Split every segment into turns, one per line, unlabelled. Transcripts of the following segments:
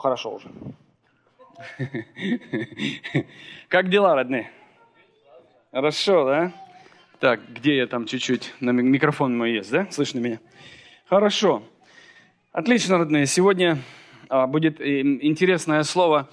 хорошо уже. Как дела, родные? Хорошо, да? Так, где я там чуть-чуть? Микрофон мой есть, да? Слышно меня? Хорошо. Отлично, родные. Сегодня будет интересное слово,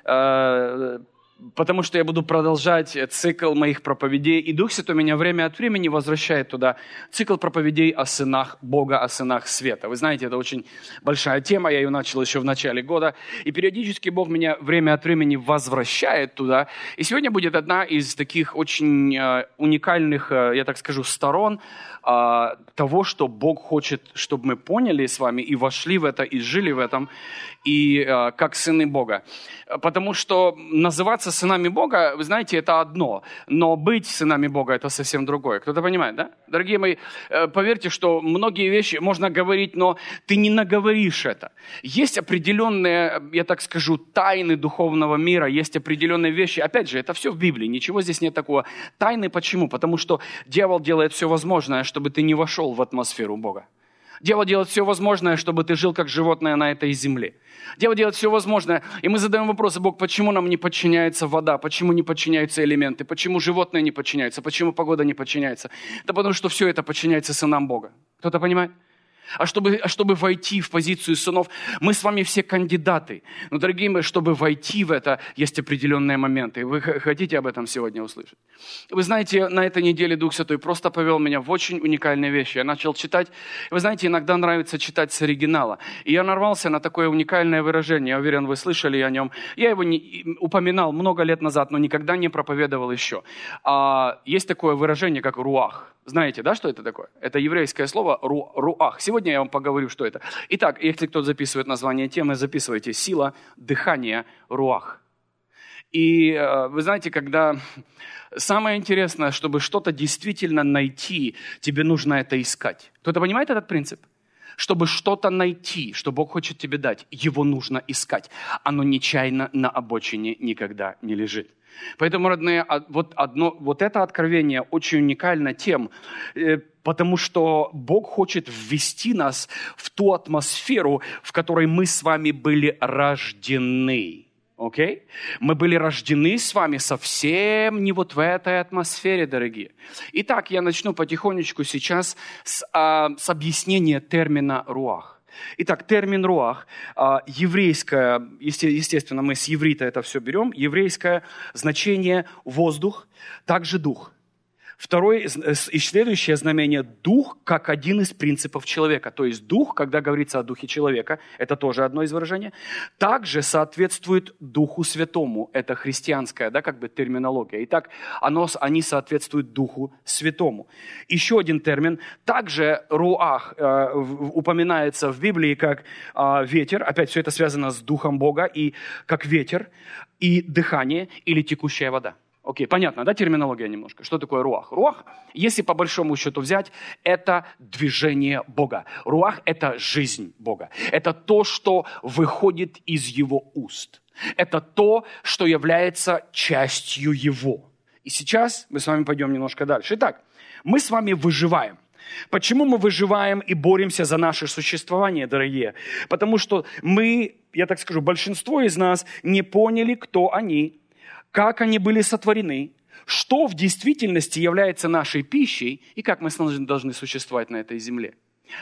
потому что я буду продолжать цикл моих проповедей. И Дух Святой меня время от времени возвращает туда. Цикл проповедей о сынах Бога, о сынах света. Вы знаете, это очень большая тема. Я ее начал еще в начале года. И периодически Бог меня время от времени возвращает туда. И сегодня будет одна из таких очень уникальных, я так скажу, сторон того, что Бог хочет, чтобы мы поняли с вами и вошли в это, и жили в этом, и как сыны Бога. Потому что называться сынами Бога, вы знаете, это одно, но быть сынами Бога – это совсем другое. Кто-то понимает, да? Дорогие мои, поверьте, что многие вещи можно говорить, но ты не наговоришь это. Есть определенные, я так скажу, тайны духовного мира, есть определенные вещи. Опять же, это все в Библии, ничего здесь нет такого. Тайны почему? Потому что дьявол делает все возможное, чтобы ты не вошел в атмосферу Бога. Дьявол делает все возможное, чтобы ты жил как животное на этой земле. Дьявол делает все возможное. И мы задаем вопросы: Бог, почему нам не подчиняется вода? Почему не подчиняются элементы? Почему животные не подчиняются? Почему погода не подчиняется? Да потому что все это подчиняется сынам Бога. Кто-то понимает? А чтобы войти в позицию сынов, мы с вами все кандидаты. Но, дорогие мои, чтобы войти в это, есть определенные моменты. Вы хотите об этом сегодня услышать? Вы знаете, на этой неделе Дух Святой просто повел меня в очень уникальные вещи. Я начал читать. Вы знаете, иногда нравится читать с оригинала. И я нарвался на такое уникальное выражение. Я уверен, вы слышали о нем. Я его упоминал много лет назад, но никогда не проповедовал еще. Есть такое выражение, как руах. Знаете, да, что это такое? Это еврейское слово руах. Сегодня я вам поговорю, что это. Итак, если кто-то записывает название темы, записывайте: сила дыхания руах. И вы знаете, когда самое интересное, чтобы что-то действительно найти, тебе нужно это искать. Кто-то понимает этот принцип? Чтобы что-то найти, что Бог хочет тебе дать, его нужно искать. Оно нечаянно на обочине никогда не лежит. Поэтому, родные, вот это откровение очень уникально тем, потому что Бог хочет ввести нас в ту атмосферу, в которой мы с вами были рождены. Окей? Мы были рождены с вами совсем не вот в этой атмосфере, дорогие. Итак, я начну потихонечку сейчас с объяснения термина «руах». Итак, термин «руах», еврейское, естественно, мы с иврита это все берем, еврейское значение «воздух», также «дух». Второе и следующее знамение – дух как один из принципов человека. То есть дух, когда говорится о духе человека, это тоже одно из выражений, также соответствует Духу Святому. Это христианская, терминология. Итак, они соответствуют Духу Святому. Еще один термин. Также руах упоминается в Библии как ветер. Опять все это связано с Духом Бога. И как ветер, и дыхание или текущая вода. Окей, понятно, да, терминология немножко? Что такое руах? Руах, если по большому счету взять, это движение Бога. Руах – это жизнь Бога. Это то, что выходит из Его уст. Это то, что является частью Его. И сейчас мы с вами пойдем немножко дальше. Итак, мы с вами выживаем. Почему мы выживаем и боремся за наше существование, дорогие? Потому что мы, я так скажу, большинство из нас не поняли, кто они, как они были сотворены, что в действительности является нашей пищей и как мы должны существовать на этой земле.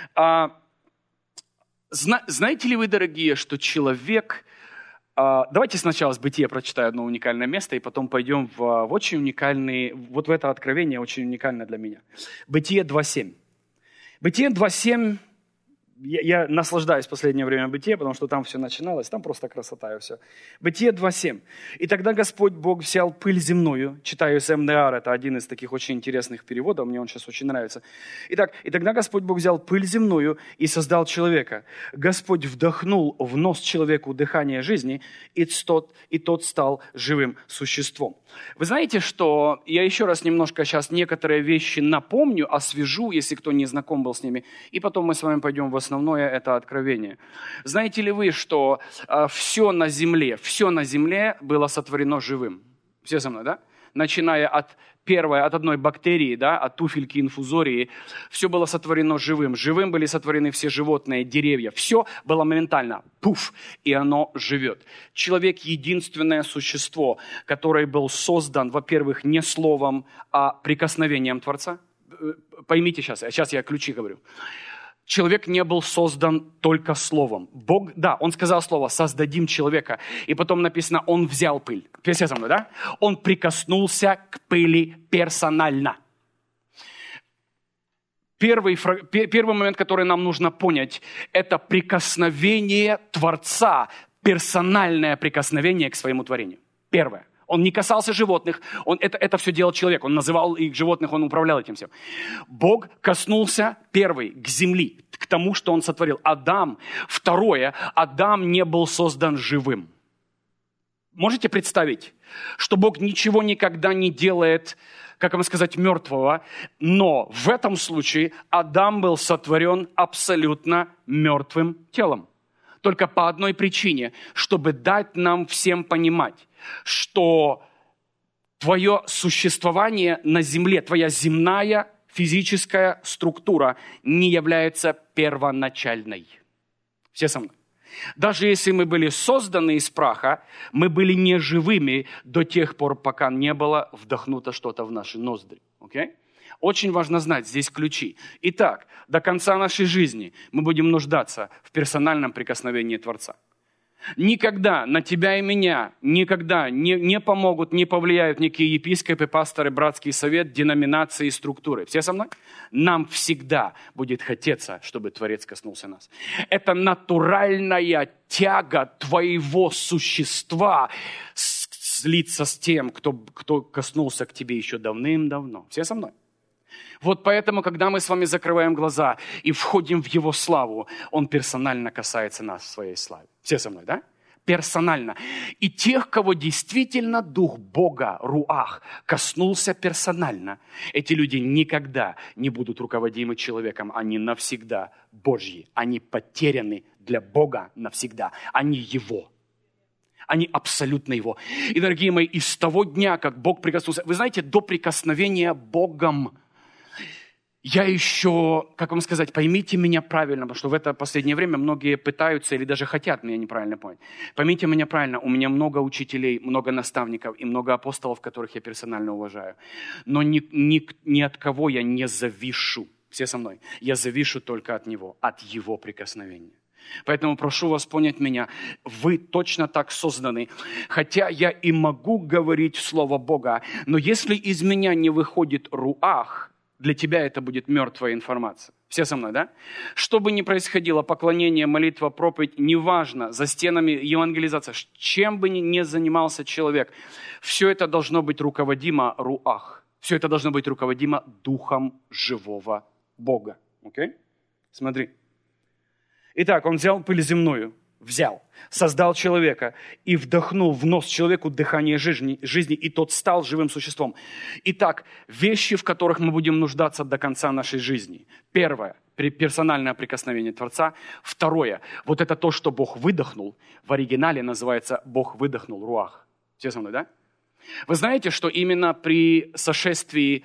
Знаете ли вы, дорогие, что человек... Давайте сначала с Бытия прочитаю одно уникальное место, и потом пойдем в очень уникальный... Вот в это откровение очень уникальное для меня. Бытие 2.7. Бытие 2.7... Я наслаждаюсь в последнее время Бытие, потому что там все начиналось, там просто красота и все. Бытие 2.7. «И тогда Господь Бог взял пыль земную». Читаю с МДР, это один из таких очень интересных переводов, мне он сейчас очень нравится. Итак, «И тогда Господь Бог взял пыль земную и создал человека. Господь вдохнул в нос человеку дыхание жизни, и тот стал живым существом». Вы знаете, что я еще раз немножко сейчас некоторые вещи напомню, освежу, если кто не знаком был с ними, и потом мы с вами пойдем в основное это откровение. Знаете ли вы, что все на земле было сотворено живым? Все со мной, да? начиная от одной бактерии, да, от туфельки инфузории, все было сотворено живым. Живым были сотворены все животные, деревья. Все было моментально, пуф, и оно живет. Человек – единственное существо, которое был создан, во-первых, не словом, а прикосновением Творца. Поймите сейчас я ключи говорю. Человек не был создан только словом. Бог, да, он сказал слово «создадим человека». И потом написано «он взял пыль». Все со мной, да? Он прикоснулся к пыли персонально. Первый момент, который нам нужно понять, это прикосновение Творца, персональное прикосновение к своему творению. Первое. Он не касался животных, это все делал человек. Он называл их животных, он управлял этим всем. Бог коснулся, первый, к земли, к тому, что он сотворил. Адам. Второе, Адам не был создан живым. Можете представить, что Бог ничего никогда не делает, как вам сказать, мертвого, но в этом случае Адам был сотворен абсолютно мертвым телом. Только по одной причине, чтобы дать нам всем понимать, что твое существование на земле, твоя земная физическая структура не является первоначальной. Все со мной? Даже если мы были созданы из праха, мы были не живыми до тех пор, пока не было вдохнуто что-то в наши ноздри. Okay? Очень важно знать здесь ключи. Итак, до конца нашей жизни мы будем нуждаться в персональном прикосновении Творца. Никогда на тебя и меня никогда не помогут, не повлияют никакие епископы, пасторы, братский совет, деноминации и структуры. Все со мной? Нам всегда будет хотеться, чтобы Творец коснулся нас. Это натуральная тяга твоего существа слиться с тем, кто коснулся к тебе еще давным-давно. Все со мной? Вот поэтому, когда мы с вами закрываем глаза и входим в Его славу, Он персонально касается нас в своей славе. Все со мной, да? Персонально. И тех, кого действительно Дух Бога, Руах, коснулся персонально, эти люди никогда не будут руководимы человеком. Они навсегда Божьи. Они потеряны для Бога навсегда. Они Его. Они абсолютно Его. И, дорогие мои, и с того дня, как Бог прикоснулся... Вы знаете, до прикосновения Богом я еще, как вам сказать, поймите меня правильно, потому что в это последнее время многие пытаются или даже хотят меня неправильно понять. Поймите меня правильно, у меня много учителей, много наставников и много апостолов, которых я персонально уважаю. Но ни от кого я не завишу. Все со мной? Я завишу только от Него, от Его прикосновения. Поэтому прошу вас понять меня, вы точно так созданы. Хотя я и могу говорить Слово Бога, но если из меня не выходит руах, для тебя это будет мертвая информация. Все со мной, да? Что бы ни происходило, поклонение, молитва, проповедь, неважно, за стенами евангелизация, чем бы ни занимался человек, все это должно быть руководимо руах. Все это должно быть руководимо Духом живого Бога. Окей? Смотри. Итак, он взял пыль земную, создал человека и вдохнул в нос человеку дыхание жизни, и тот стал живым существом. Итак, вещи, в которых мы будем нуждаться до конца нашей жизни. Первое, персональное прикосновение Творца. Второе, вот это то, что Бог выдохнул, в оригинале называется «Бог выдохнул руах». Все со мной, да? Вы знаете, что именно при сошествии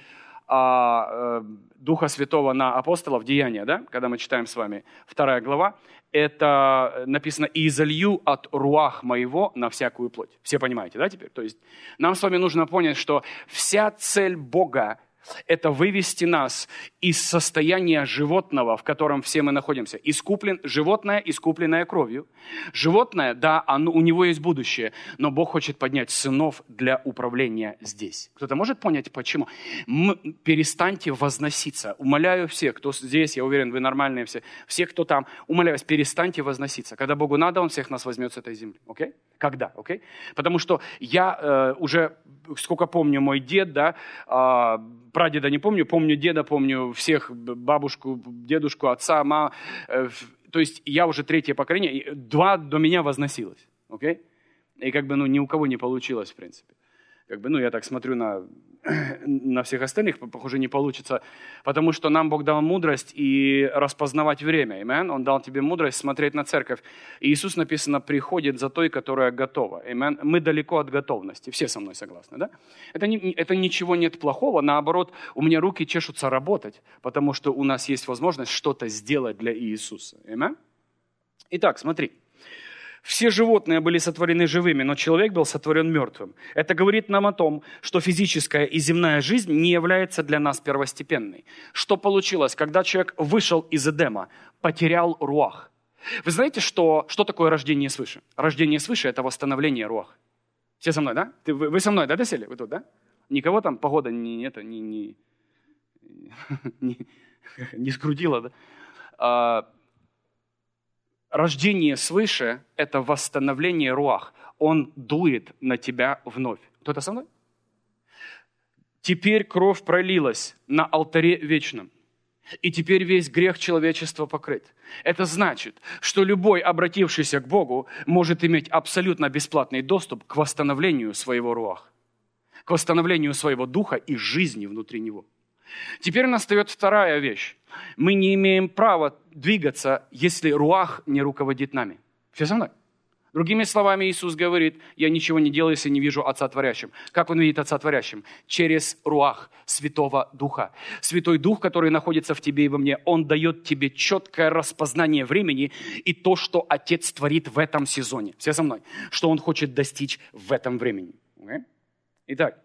Духа Святого на апостолов, Деяния, да, когда мы читаем с вами 2 глава, это написано «И изолью от руах моего на всякую плоть». Все понимаете, да, теперь? То есть нам с вами нужно понять, что вся цель Бога – это вывести нас из состояния животного, в котором все мы находимся. Животное, искупленное кровью. Животное, да, у него есть будущее, но Бог хочет поднять сынов для управления здесь. Кто-то может понять, почему? Перестаньте возноситься. Умоляю всех, кто здесь, я уверен, вы нормальные все, кто там, умоляю вас, перестаньте возноситься. Когда Богу надо, Он всех нас возьмет с этой земли. Окей? Когда? Окей? Потому что я уже, сколько помню, мой дед, да, прадеда не помню, помню деда, помню всех, бабушку, дедушку, отца, маму. То есть я уже третье поколение, и 2 до меня возносилось. Okay? И как бы ни у кого не получилось, в принципе. Я так смотрю на всех остальных, похоже, не получится, потому что нам Бог дал мудрость и распознавать время. Amen? Он дал тебе мудрость смотреть на церковь. И Иисус, написано, приходит за той, которая готова. Amen? Мы далеко от готовности. Все со мной согласны, да? Это ничего нет плохого. Наоборот, у меня руки чешутся работать, потому что у нас есть возможность что-то сделать для Иисуса. Amen? Итак, смотри. Все животные были сотворены живыми, но человек был сотворен мертвым. Это говорит нам о том, что физическая и земная жизнь не является для нас первостепенной. Что получилось, когда человек вышел из Эдема, потерял руах? Вы знаете, что такое рождение свыше? Рождение свыше – это восстановление руах. Все со мной, да? Вы со мной, да, досели? Вы тут, да? Никого там погода не скрутила, да? Рождение свыше – это восстановление руах. Он дует на тебя вновь. Кто-то со мной? Теперь кровь пролилась на алтаре вечном. И теперь весь грех человечества покрыт. Это значит, что любой, обратившийся к Богу, может иметь абсолютно бесплатный доступ к восстановлению своего руах, к восстановлению своего духа и жизни внутри него. Теперь настает вторая вещь. Мы не имеем права двигаться, если руах не руководит нами. Все со мной? Другими словами, Иисус говорит, я ничего не делаю, если не вижу Отца Творящим. Как Он видит Отца Творящим? Через руах Святого Духа. Святой Дух, который находится в тебе и во мне, Он дает тебе четкое распознание времени и то, что Отец творит в этом сезоне. Все со мной? Что Он хочет достичь в этом времени. Okay? Итак.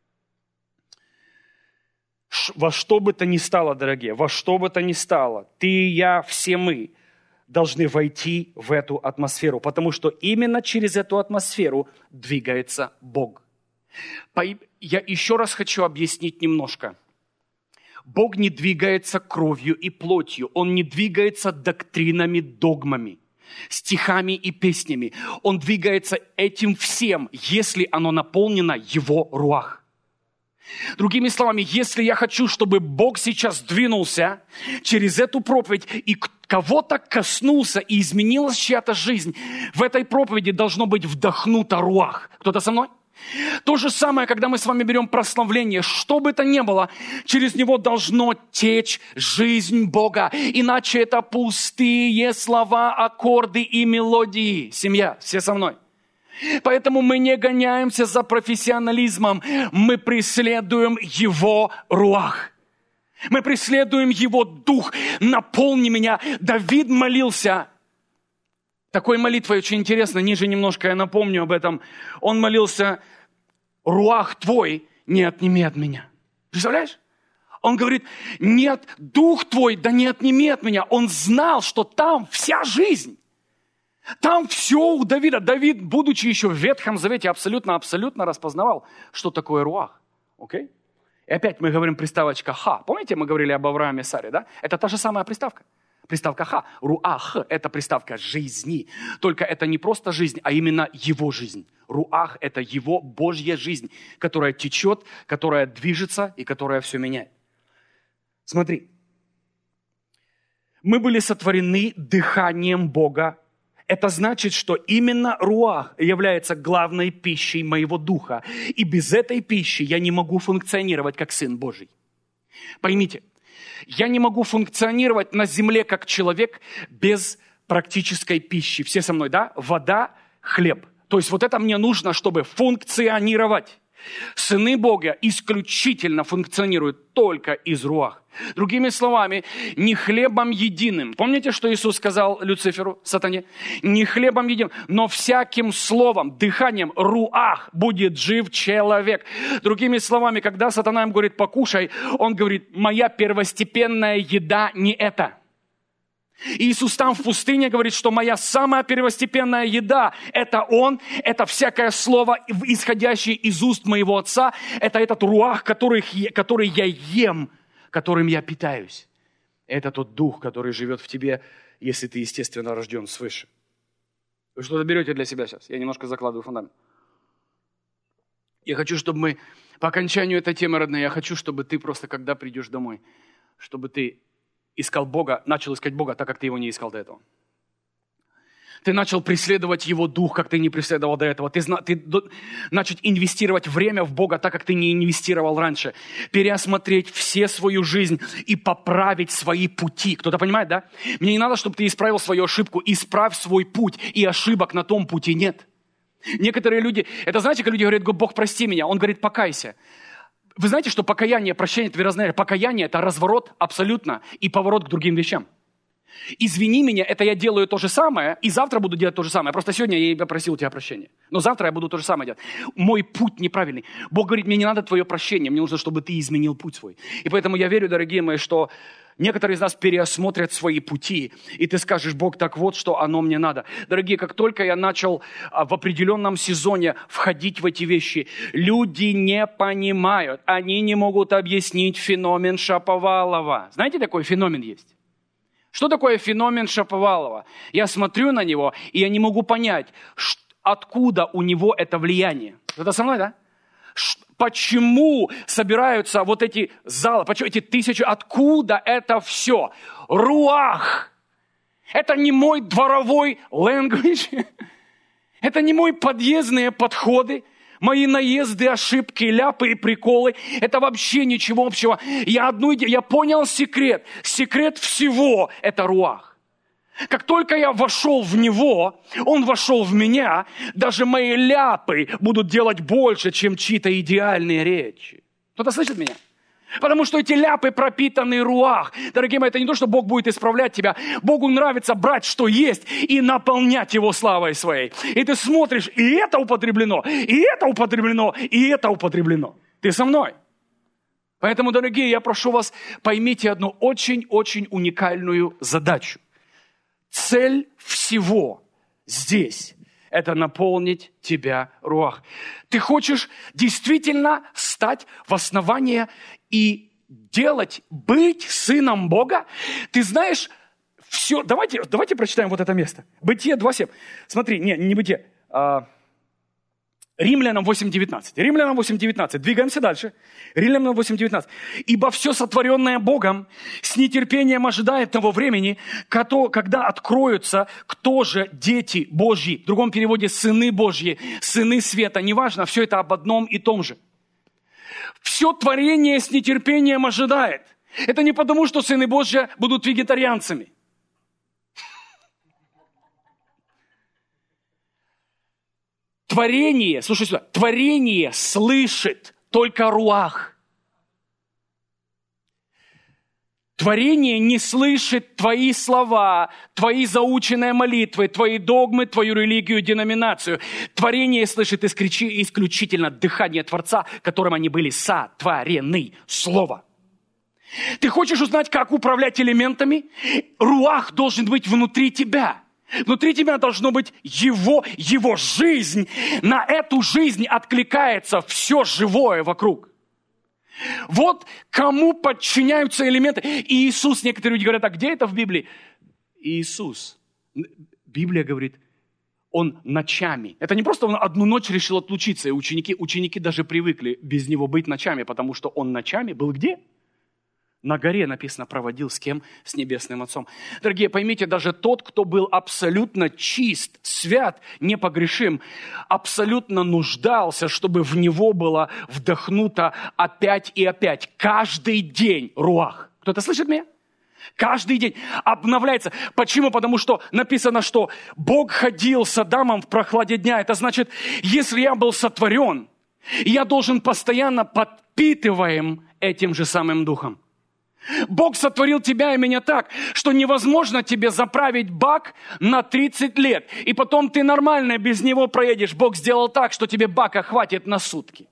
Во что бы то ни стало, дорогие, во что бы то ни стало, ты и я, все мы должны войти в эту атмосферу, потому что именно через эту атмосферу двигается Бог. Я еще раз хочу объяснить немножко. Бог не двигается кровью и плотью, Он не двигается доктринами, догмами, стихами и песнями. Он двигается этим всем, если оно наполнено Его руах. Другими словами, если я хочу, чтобы Бог сейчас двинулся через эту проповедь и кого-то коснулся и изменилась чья-то жизнь, в этой проповеди должно быть вдохнуто руах. Кто-то со мной? То же самое, когда мы с вами берем прославление, что бы то ни было, через него должно течь жизнь Бога. Иначе это пустые слова, аккорды и мелодии. Семья, все со мной? Поэтому мы не гоняемся за профессионализмом, мы преследуем Его руах. Мы преследуем Его дух. Наполни меня. Давид молился. Такой молитвой очень интересно, ниже немножко я напомню об этом. Он молился: руах Твой не отними от меня. Представляешь? Он говорит: нет, дух Твой да не отними от меня. Он знал, что там вся жизнь. Там все у Давида. Давид, будучи еще в Ветхом Завете, абсолютно распознавал, что такое руах. Окей? И опять мы говорим приставочка «ха». Помните, мы говорили об Аврааме и Саре, да? Это та же самая приставка. Приставка «ха». Руах – это приставка жизни. Только это не просто жизнь, а именно его жизнь. Руах – это его Божья жизнь, которая течет, которая движется и которая все меняет. Смотри. Мы были сотворены дыханием Бога. Это значит, что именно руах является главной пищей моего духа. И без этой пищи я не могу функционировать как Сын Божий. Поймите, я не могу функционировать на земле как человек без практической пищи. Все со мной, да? Вода, хлеб. То есть вот это мне нужно, чтобы функционировать. Сыны Бога исключительно функционируют только из руах. Другими словами, не хлебом единым. Помните, что Иисус сказал Люциферу, сатане? Не хлебом единым, но всяким словом, дыханием, руах будет жив человек. Другими словами, когда сатана им говорит «покушай», он говорит: моя первостепенная еда не это. Иисус там в пустыне говорит, что моя самая первостепенная еда – это Он, это всякое слово, исходящее из уст моего Отца, это этот руах, который я ем, которым я питаюсь. Это тот дух, который живет в тебе, если ты, естественно, рожден свыше. Вы что-то берете для себя сейчас? Я немножко закладываю фундамент. Я хочу, чтобы мы, по окончанию этой темы, родные, я хочу, чтобы ты просто, когда придешь домой, чтобы ты искал Бога, начал искать Бога так, как ты его не искал до этого. Ты начал преследовать Его Дух, как ты не преследовал до этого. Ты начал инвестировать время в Бога так, как ты не инвестировал раньше. Переосмотреть все свою жизнь и поправить свои пути. Кто-то понимает, да? Мне не надо, чтобы ты исправил свою ошибку. Исправь свой путь, и ошибок на том пути нет. Некоторые люди, это знаете, как люди говорят: Бог, прости меня. Он говорит: покайся. Вы знаете, что покаяние, прощение, это разное. Покаяние – это разворот абсолютно и поворот к другим вещам. Извини меня, это я делаю то же самое, и завтра буду делать то же самое. Просто сегодня я попросил у тебя прощения. Но завтра я буду то же самое делать. Мой путь неправильный. Бог говорит: мне не надо твое прощение, мне нужно, чтобы ты изменил путь свой. И поэтому я верю, дорогие мои, что некоторые из нас переосмотрят свои пути, и ты скажешь: Бог, так вот, что оно мне надо. Дорогие, как только я начал в определенном сезоне входить в эти вещи, люди не понимают, они не могут объяснить феномен Шаповалова. Знаете, такой феномен есть? Что такое феномен Шаповалова? Я смотрю на него, и я не могу понять, откуда у него это влияние. Это со мной, да? Почему собираются вот эти залы, почему эти тысячи, откуда это все? Руах! Это не мой дворовой language, это не мои подъездные подходы, мои наезды, ошибки, ляпы и приколы. Это вообще ничего общего. Я понял секрет. Секрет всего – это руах. Как только я вошел в него, он вошел в меня, даже мои ляпы будут делать больше, чем чьи-то идеальные речи. Кто-то слышит меня? Потому что эти ляпы пропитаны руах. Дорогие мои, это не то, что Бог будет исправлять тебя. Богу нравится брать, что есть, и наполнять его славой своей. И ты смотришь, и это употреблено, и это употреблено, и это употреблено. Ты со мной? Поэтому, дорогие, я прошу вас, поймите одну очень-очень уникальную задачу. Цель всего здесь – это наполнить тебя руах. Ты хочешь действительно стать в основание и быть сыном Бога? Ты знаешь, все. Давайте прочитаем вот это место. Бытие 2:7. Смотри, не Бытие. Римлянам 8:19. Римлянам 8:19. Двигаемся дальше. Римлянам 8:19. «Ибо все сотворенное Богом с нетерпением ожидает того времени, когда откроются, кто же дети Божьи». В другом переводе «сыны Божьи», «сыны света». Неважно, все это об одном и том же. Все творение с нетерпением ожидает. Это не потому, что сыны Божьи будут вегетарианцами. Творение, слушай сюда, творение слышит только руах. Творение не слышит твои слова, твои заученные молитвы, твои догмы, твою религию, деноминацию. Творение слышит исключительно дыхание Творца, которым они были сотворены. Слово. Ты хочешь узнать, как управлять элементами? Руах должен быть внутри тебя. Внутри тебя должно быть его жизнь. На эту жизнь откликается все живое вокруг. Вот кому подчиняются элементы. И Иисус, некоторые люди говорят: а где это в Библии? Иисус. Библия говорит, он ночами. Это не просто он одну ночь решил отлучиться, и ученики даже привыкли без него быть ночами, потому что он ночами был где? На горе, написано, проводил с кем? С Небесным Отцом. Дорогие, поймите, даже тот, кто был абсолютно чист, свят, непогрешим, абсолютно нуждался, чтобы в него было вдохнуто опять и опять. Каждый день руах. Кто-то слышит меня? Каждый день обновляется. Почему? Потому что написано, что Бог ходил с Адамом в прохладе дня. Это значит, если я был сотворен, я должен постоянно подпитываем этим же самым духом. Бог сотворил тебя и меня так, что невозможно тебе заправить бак на 30 лет, и потом ты нормально без него проедешь. Бог сделал так, что тебе бака хватит на сутки.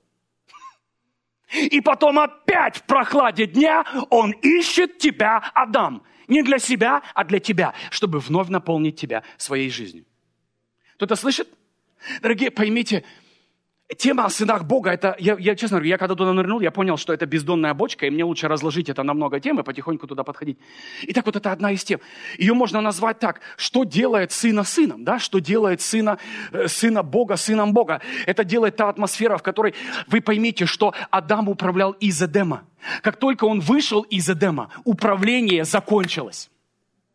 И потом опять в прохладе дня Он ищет тебя, Адам. Не для себя, а для тебя, чтобы вновь наполнить тебя своей жизнью. Кто-то слышит? Дорогие, поймите, тема о сынах Бога, это, я честно говорю, я когда туда нырнул, я понял, что это бездонная бочка, и мне лучше разложить это на много тем и потихоньку туда подходить. Итак, вот это одна из тем. Ее можно назвать так: что делает сына сыном, да? Что делает сына Бога сыном Бога. Это делает та атмосфера, в которой вы поймите, что Адам управлял из Эдема. Как только он вышел из Эдема, управление закончилось.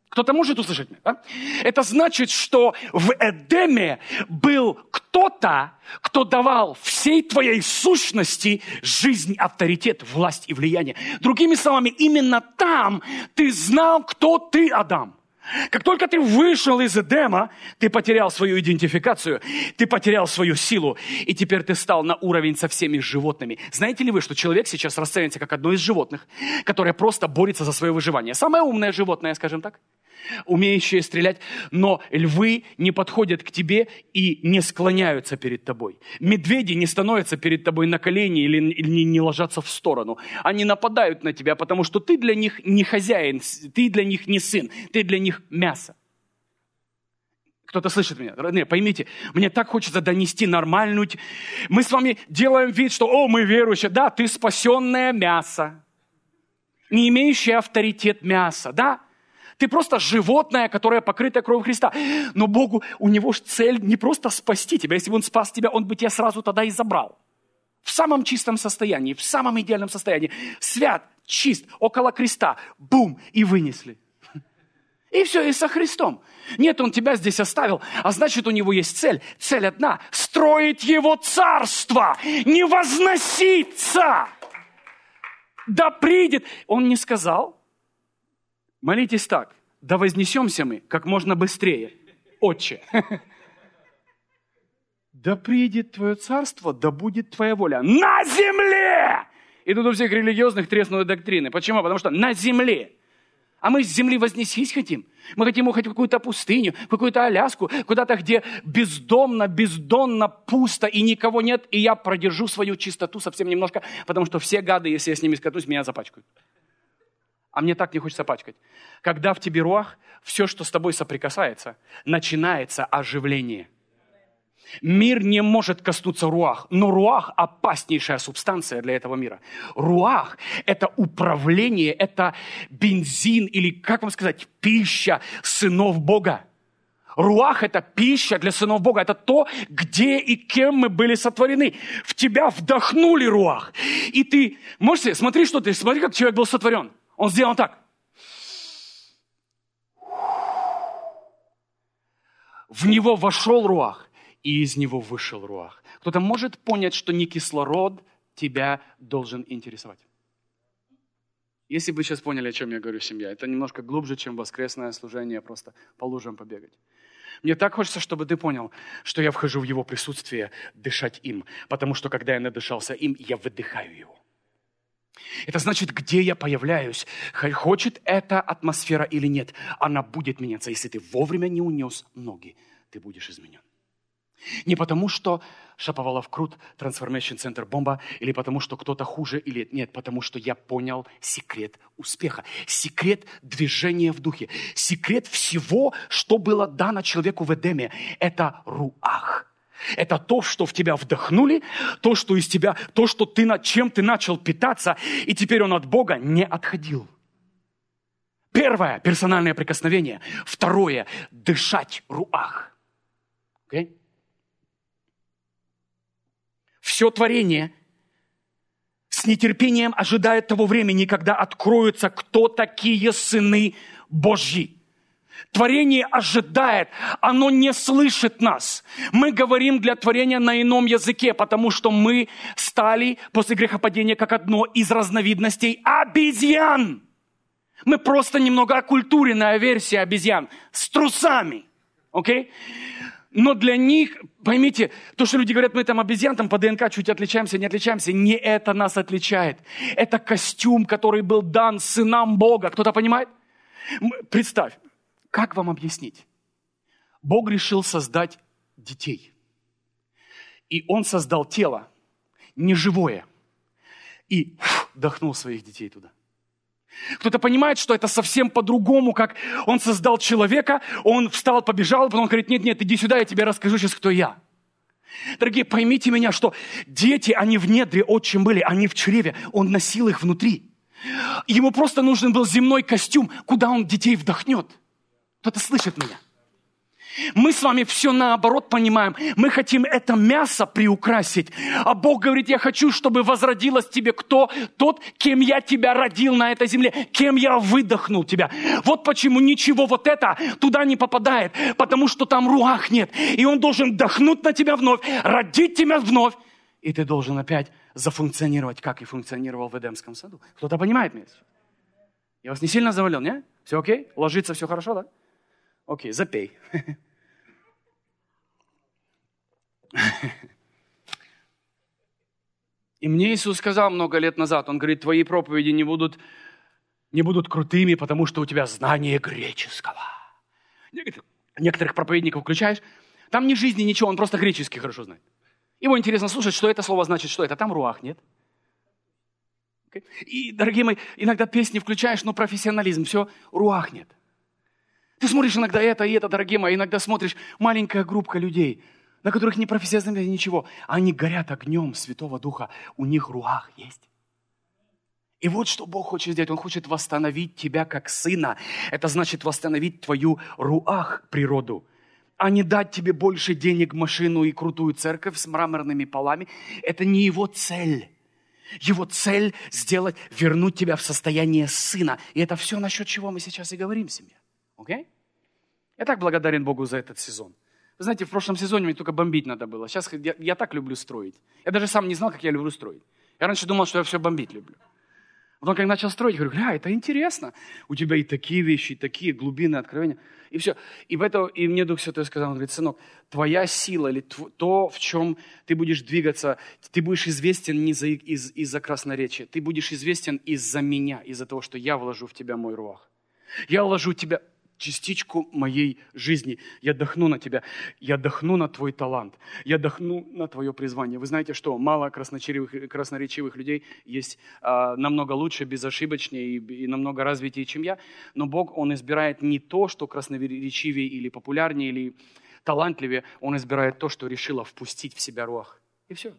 Кто-то может услышать меня? Да? Это значит, что в Эдеме был кто-то, кто давал всей твоей сущности жизнь, авторитет, власть и влияние. Другими словами, именно там ты знал, кто ты, Адам. Как только ты вышел из Эдема, ты потерял свою идентификацию, ты потерял свою силу, и теперь ты стал на уровень со всеми животными. Знаете ли вы, что человек сейчас расценивается как одно из животных, которое просто борется за свое выживание? Самое умное животное, скажем так, умеющее стрелять, но львы не подходят к тебе и не склоняются перед тобой. Медведи не становятся перед тобой на колени или не ложатся в сторону. Они нападают на тебя, потому что ты для них не хозяин, ты для них не сын, ты для них мясо. Кто-то слышит меня? Родные, поймите, мне так хочется донести нормальную... Мы с вами делаем вид, что, мы верующие. Да, ты спасенное мясо, не имеющее авторитет мясо, да? Ты просто животное, которое покрыто кровью Христа. Но Богу, у Него же цель не просто спасти тебя. Если бы Он спас тебя, Он бы тебя сразу тогда и забрал. В самом чистом состоянии, в самом идеальном состоянии. Свят, чист, около креста. Бум, и вынесли. И все, и со Христом. Нет, Он тебя здесь оставил, а значит, у Него есть цель. Цель одна – строить Его царство, не возноситься. Да придет. Он не сказал. Молитесь так: да вознесемся мы как можно быстрее, Отче. Да придет Твое царство, да будет Твоя воля на земле. И тут у всех религиозных треснули доктрины. Почему? Потому что на земле. А мы с земли вознесись хотим. Мы хотим уехать в какую-то пустыню, в какую-то Аляску, куда-то, где бездонно, пусто и никого нет, и я продержу свою чистоту совсем немножко, потому что все гады, если я с ними скатусь, меня запачкают. А мне так не хочется пачкать. Когда в тебе руах, все, что с тобой соприкасается, начинается оживление. Мир не может коснуться руах, но руах – опаснейшая субстанция для этого мира. Руах – это управление, это бензин или, как вам сказать, пища сынов Бога. Руах – это пища для сынов Бога. Это то, где и кем мы были сотворены. В тебя вдохнули руах. И ты, можете, смотри, как человек был сотворен. Он сделал так. В него вошел руах, и из него вышел руах. Кто-то может понять, что не кислород тебя должен интересовать. Если бы вы сейчас поняли, о чем я говорю, семья, это немножко глубже, чем воскресное служение, просто по лужам побегать. Мне так хочется, чтобы ты понял, что я вхожу в его присутствие дышать им, потому что когда я надышался им, я выдыхаю его. Это значит, где я появляюсь, хочет эта атмосфера или нет, она будет меняться. Если ты вовремя не унес ноги, ты будешь изменен. Не потому, что Шаповалов крут, Transformation Center бомба, или потому, что кто-то хуже, или нет, потому что я понял секрет успеха, секрет движения в духе, секрет всего, что было дано человеку в Эдеме. Это руах. Это то, что в тебя вдохнули, то, что из тебя, то, что чем ты начал питаться, и теперь он от Бога не отходил. Первое – персональное прикосновение. Второе – дышать руах. Okay? Все творение с нетерпением ожидает того времени, когда откроются, кто такие сыны Божьи. Творение ожидает, оно не слышит нас. Мы говорим для творения на ином языке, потому что мы стали после грехопадения как одно из разновидностей обезьян. Мы просто немного окультуренная версия обезьян с трусами. Окей? Но для них, поймите, то, что люди говорят, мы там обезьян, там по ДНК чуть отличаемся, не отличаемся, не это нас отличает. Это костюм, который был дан сынам Бога. Кто-то понимает? Представь. Как вам объяснить? Бог решил создать детей. И Он создал тело, неживое. И вдохнул своих детей туда. Кто-то понимает, что это совсем по-другому, как Он создал человека, Он встал, побежал, потом Он говорит, нет, иди сюда, я тебе расскажу сейчас, кто я. Дорогие, поймите меня, что дети, они в недре отчим были, они в чреве, Он носил их внутри. Ему просто нужен был земной костюм, куда Он детей вдохнет. Кто-то слышит меня. Мы с вами все наоборот понимаем. Мы хотим это мясо приукрасить. А Бог говорит, я хочу, чтобы возродилось в тебе кто? Тот, кем я тебя родил на этой земле, кем я выдохнул тебя. Вот почему ничего вот это туда не попадает, потому что там руах нет. И Он должен вдохнуть на тебя вновь, родить тебя вновь. И ты должен опять зафункционировать, как и функционировал в Эдемском саду. Кто-то понимает меня? Я вас не сильно завалил, не? Все окей? Ложится все хорошо, да? Окей, запей. И мне Иисус сказал много лет назад, Он говорит, твои проповеди не будут крутыми, потому что у тебя знание греческого. Некоторых проповедников включаешь, там ни жизни, ничего, он просто греческий хорошо знает. Его интересно слушать, что это слово значит, что это. Там руах нет. Okay? И, дорогие мои, иногда песни включаешь, но профессионализм, все, руах нет. Ты смотришь иногда это и это, дорогие мои, иногда смотришь маленькая группка людей, на которых не профессионализм, ничего. Они горят огнем Святого Духа, у них руах есть. И вот что Бог хочет сделать. Он хочет восстановить тебя как сына. Это значит восстановить твою руах, природу. А не дать тебе больше денег, машину и крутую церковь с мраморными полами. Это не его цель. Его цель сделать, вернуть тебя в состояние сына. И это все насчет чего мы сейчас и говорим в семье. Окей? Я так благодарен Богу за этот сезон. Вы знаете, в прошлом сезоне мне только бомбить надо было. Сейчас я так люблю строить. Я даже сам не знал, как я люблю строить. Я раньше думал, что я все бомбить люблю. Потом, когда начал строить, говорю, это интересно. У тебя и такие вещи, и такие глубины откровения. И все. И мне Дух Святой сказал, он говорит, сынок, твоя сила или то, в чем ты будешь двигаться, ты будешь известен не из-за красноречия, ты будешь известен из-за меня, из-за того, что я вложу в тебя мой руах. Я вложу в тебя частичку моей жизни. Я дохну на тебя. Я дохну на твой талант. Я дохну на твое призвание. Вы знаете, что мало красноречивых людей есть намного лучше, безошибочнее и намного развитее, чем я. Но Бог, Он избирает не то, что красноречивее или популярнее, или талантливее. Он избирает то, что решило впустить в себя руах. И все.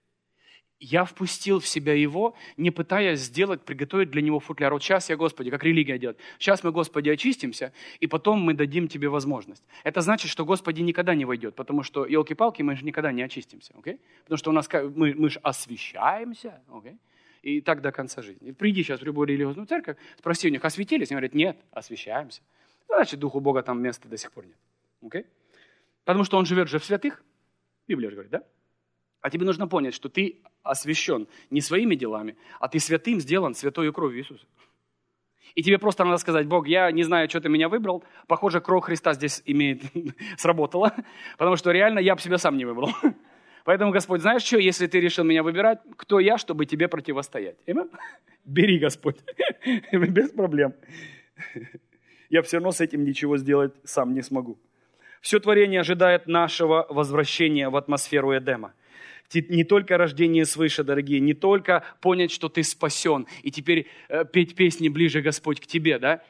Я впустил в себя его, не пытаясь приготовить для него футляр. Вот сейчас я, Господи, как религия делает. Сейчас мы, Господи, очистимся, и потом мы дадим тебе возможность. Это значит, что Господи никогда не войдет, потому что, елки-палки, мы же никогда не очистимся. Okay? Потому что мы же освящаемся. Okay? И так до конца жизни. Приди сейчас в любую религиозную церковь, спроси у них, осветились? Они говорят, нет, освящаемся. Значит, Духу Бога там места до сих пор нет. Okay? Потому что Он живет же в святых. Библия же говорит, да? А тебе нужно понять, что ты освящен не своими делами, а ты святым сделан святою кровью Иисуса. И тебе просто надо сказать, Бог, я не знаю, что ты меня выбрал. Похоже, кровь Христа здесь сработала, потому что реально я бы себя сам не выбрал. Поэтому, Господь, знаешь что, если ты решил меня выбирать, кто я, чтобы тебе противостоять? Бери, Господь, без проблем. Я все равно с этим ничего сделать сам не смогу. Все творение ожидает нашего возвращения в атмосферу Эдема. Не только рождение свыше, дорогие, не только понять, что ты спасен, и теперь петь песни «Ближе, Господь, к тебе», да?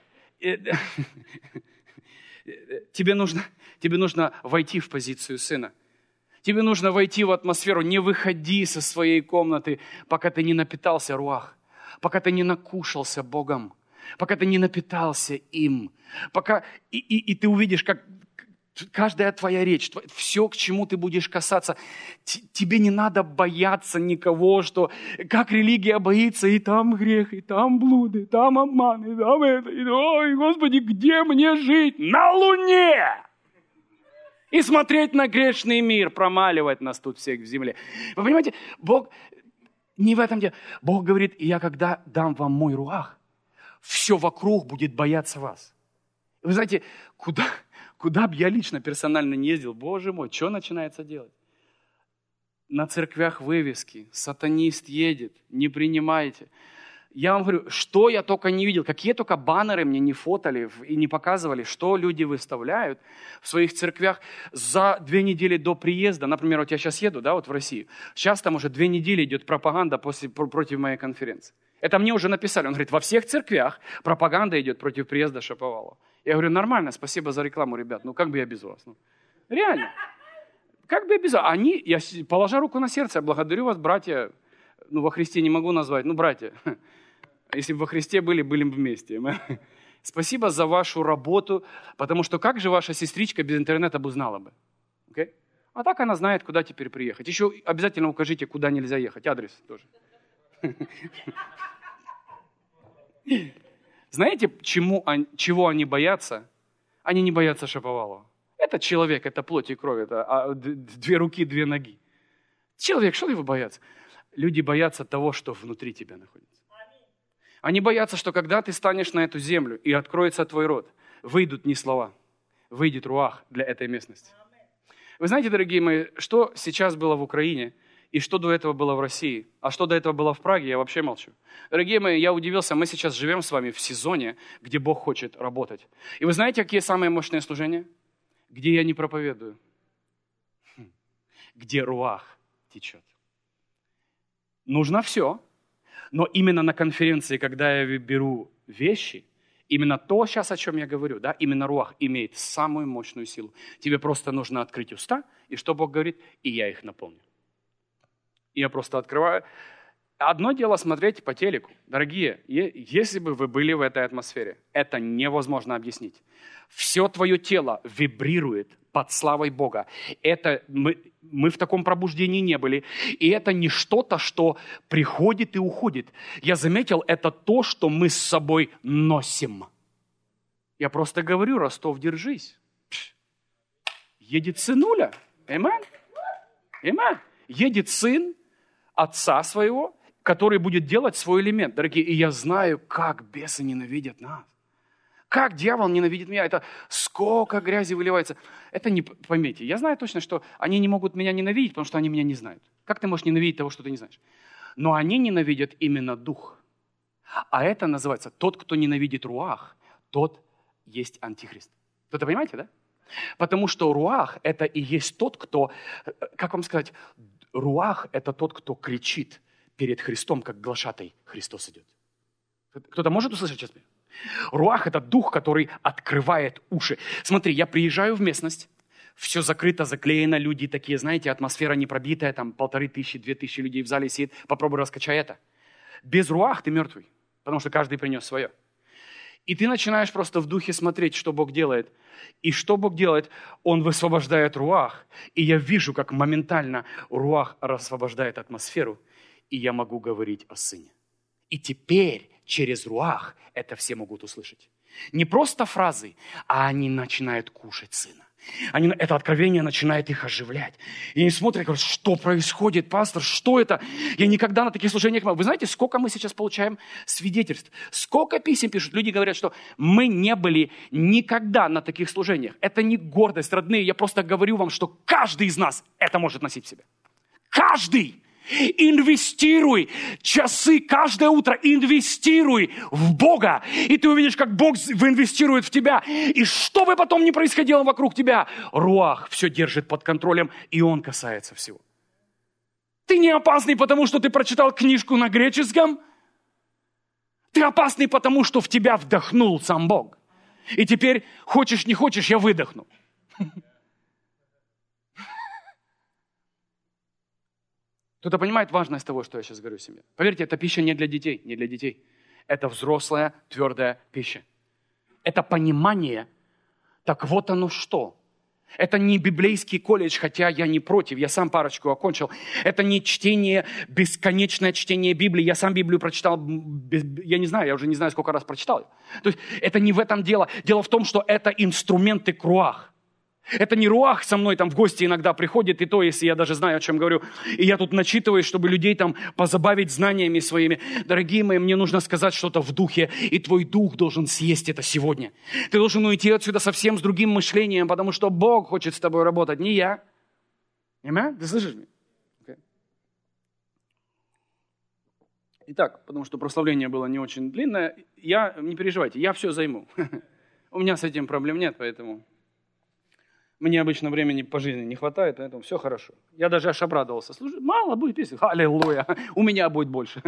Тебе нужно войти в позицию сына. Тебе нужно войти в атмосферу. Не выходи со своей комнаты, пока ты не напитался руах, пока ты не накушался Богом, пока ты не напитался им, пока и ты увидишь, как каждая твоя речь, все, к чему ты будешь касаться, тебе не надо бояться никого, что как религия боится, и там грех, и там блуд, и там обман, и там это, и ой, Господи, где мне жить? На Луне! И смотреть на грешный мир, промаливать нас тут всех в земле. Вы понимаете, Бог не в этом дело. Бог говорит, я когда дам вам мой руах, все вокруг будет бояться вас. Вы знаете, куда бы я лично, персонально не ездил, Боже мой, что начинается делать? На церквях вывески, сатанист едет, не принимайте. Я вам говорю, что я только не видел, какие только баннеры мне не фотали и не показывали, что люди выставляют в своих церквях за 2 недели до приезда. Например, вот я сейчас еду, да, вот в Россию. Сейчас там уже 2 недели идет пропаганда против моей конференции. Это мне уже написали. Он говорит, во всех церквях пропаганда идет против приезда Шаповалова. Я говорю, нормально, спасибо за рекламу, ребят. Ну, как бы я без вас? Ну, реально. Как бы я без вас? Я, положа руку на сердце, благодарю вас, братья. Ну, во Христе не могу назвать. Ну, братья. Если бы во Христе были бы вместе. Спасибо за вашу работу, потому что как же ваша сестричка без интернета бы узнала бы? Okay? А так она знает, куда теперь приехать. Еще обязательно укажите, куда нельзя ехать. Адрес тоже. Знаете, чего они боятся? Они не боятся Шаповалова. Это человек, это плоть и кровь, это 2 руки, 2 ноги. Человек, что его боятся? Люди боятся того, что внутри тебя находится. Они боятся, что когда ты станешь на эту землю и откроется твой рот, выйдут не слова, выйдет руах для этой местности. Вы знаете, дорогие мои, что сейчас было в Украине и что до этого было в России, а что до этого было в Праге, я вообще молчу. Дорогие мои, я удивился, мы сейчас живем с вами в сезоне, где Бог хочет работать. И вы знаете, какие самые мощные служения? Где я не проповедую, где руах течет. Нужно все, но именно на конференции, когда я беру вещи, именно то сейчас, о чем я говорю, да, именно руах имеет самую мощную силу. Тебе просто нужно открыть уста, и что Бог говорит, и я их наполню. И я просто открываю. Одно дело смотреть по телеку. Дорогие, если бы вы были в этой атмосфере, это невозможно объяснить. Все твое тело вибрирует под славой Бога. Это мы в таком пробуждении не были. И это не что-то, что приходит и уходит. Я заметил, это то, что мы с собой носим. Я просто говорю, Ростов, держись. Едет сынуля. Аминь. Аминь. Едет сын отца своего, который будет делать свой элемент. Дорогие, и я знаю, как бесы ненавидят нас. Как дьявол ненавидит меня. Это сколько грязи выливается. Это не, поймите, я знаю точно, что они не могут меня ненавидеть, потому что они меня не знают. Как ты можешь ненавидеть того, что ты не знаешь? Но они ненавидят именно дух. А это называется, тот, кто ненавидит руах, тот есть антихрист. Вы-то понимаете, да? Потому что руах – это и есть тот, кто, как вам сказать, руах – это тот, кто кричит перед Христом, как глашатай Христос идет. Кто-то может услышать сейчас меня? Руах – это дух, который открывает уши. Смотри, я приезжаю в местность, все закрыто, заклеено, люди такие, знаете, атмосфера не пробитая, там 1500, 2000 людей в зале сидит, попробуй раскачай это. Без руах ты мертвый, потому что каждый принес свое. И ты начинаешь просто в духе смотреть, что Бог делает. И что Бог делает? Он высвобождает руах. И я вижу, как моментально руах освобождает атмосферу. И я могу говорить о Сыне. И теперь через руах это все могут услышать. Не просто фразы, а они начинают кушать Сына. Это откровение начинает их оживлять. И они смотрят, говорят, что происходит, пастор, что это? Я никогда на таких служениях... Вы знаете, сколько мы сейчас получаем свидетельств? Сколько писем пишут? Люди говорят, что мы не были никогда на таких служениях. Это не гордость, родные. Я просто говорю вам, что каждый из нас это может носить в себе. Каждый! Инвестируй часы каждое утро, инвестируй в Бога, и ты увидишь, как Бог инвестирует в тебя. И что бы потом ни происходило вокруг тебя, руах все держит под контролем, и он касается всего. Ты не опасный, потому что ты прочитал книжку на греческом. Ты опасный, потому что в тебя вдохнул сам Бог. И теперь, хочешь не хочешь, я выдохну. Кто-то понимает важность того, что я сейчас говорю себе? Поверьте, эта пища не для детей, не для детей. Это взрослая, твердая пища. Это понимание, так вот оно что. Это не библейский колледж, хотя я не против, я сам парочку окончил. Это не чтение, бесконечное чтение Библии. Я сам Библию прочитал, я не знаю, я уже не знаю, сколько раз прочитал. То есть это не в этом дело. Дело в том, что это инструменты руах. Это не руах со мной там в гости иногда приходит, и то, если я даже знаю, о чем говорю, и я тут начитываюсь, чтобы людей там позабавить знаниями своими. Дорогие мои, мне нужно сказать что-то в духе, и твой дух должен съесть это сегодня. Ты должен уйти отсюда совсем с другим мышлением, потому что Бог хочет с тобой работать, не я. Аминь? Ты слышишь меня? Okay. Итак, потому что прославление было не очень длинное, не переживайте, я все займу. У меня с этим проблем нет, поэтому... Мне обычно времени по жизни не хватает, поэтому все хорошо. Я даже аж обрадовался. Слушай, мало будет песен. Аллилуйя. У меня будет больше.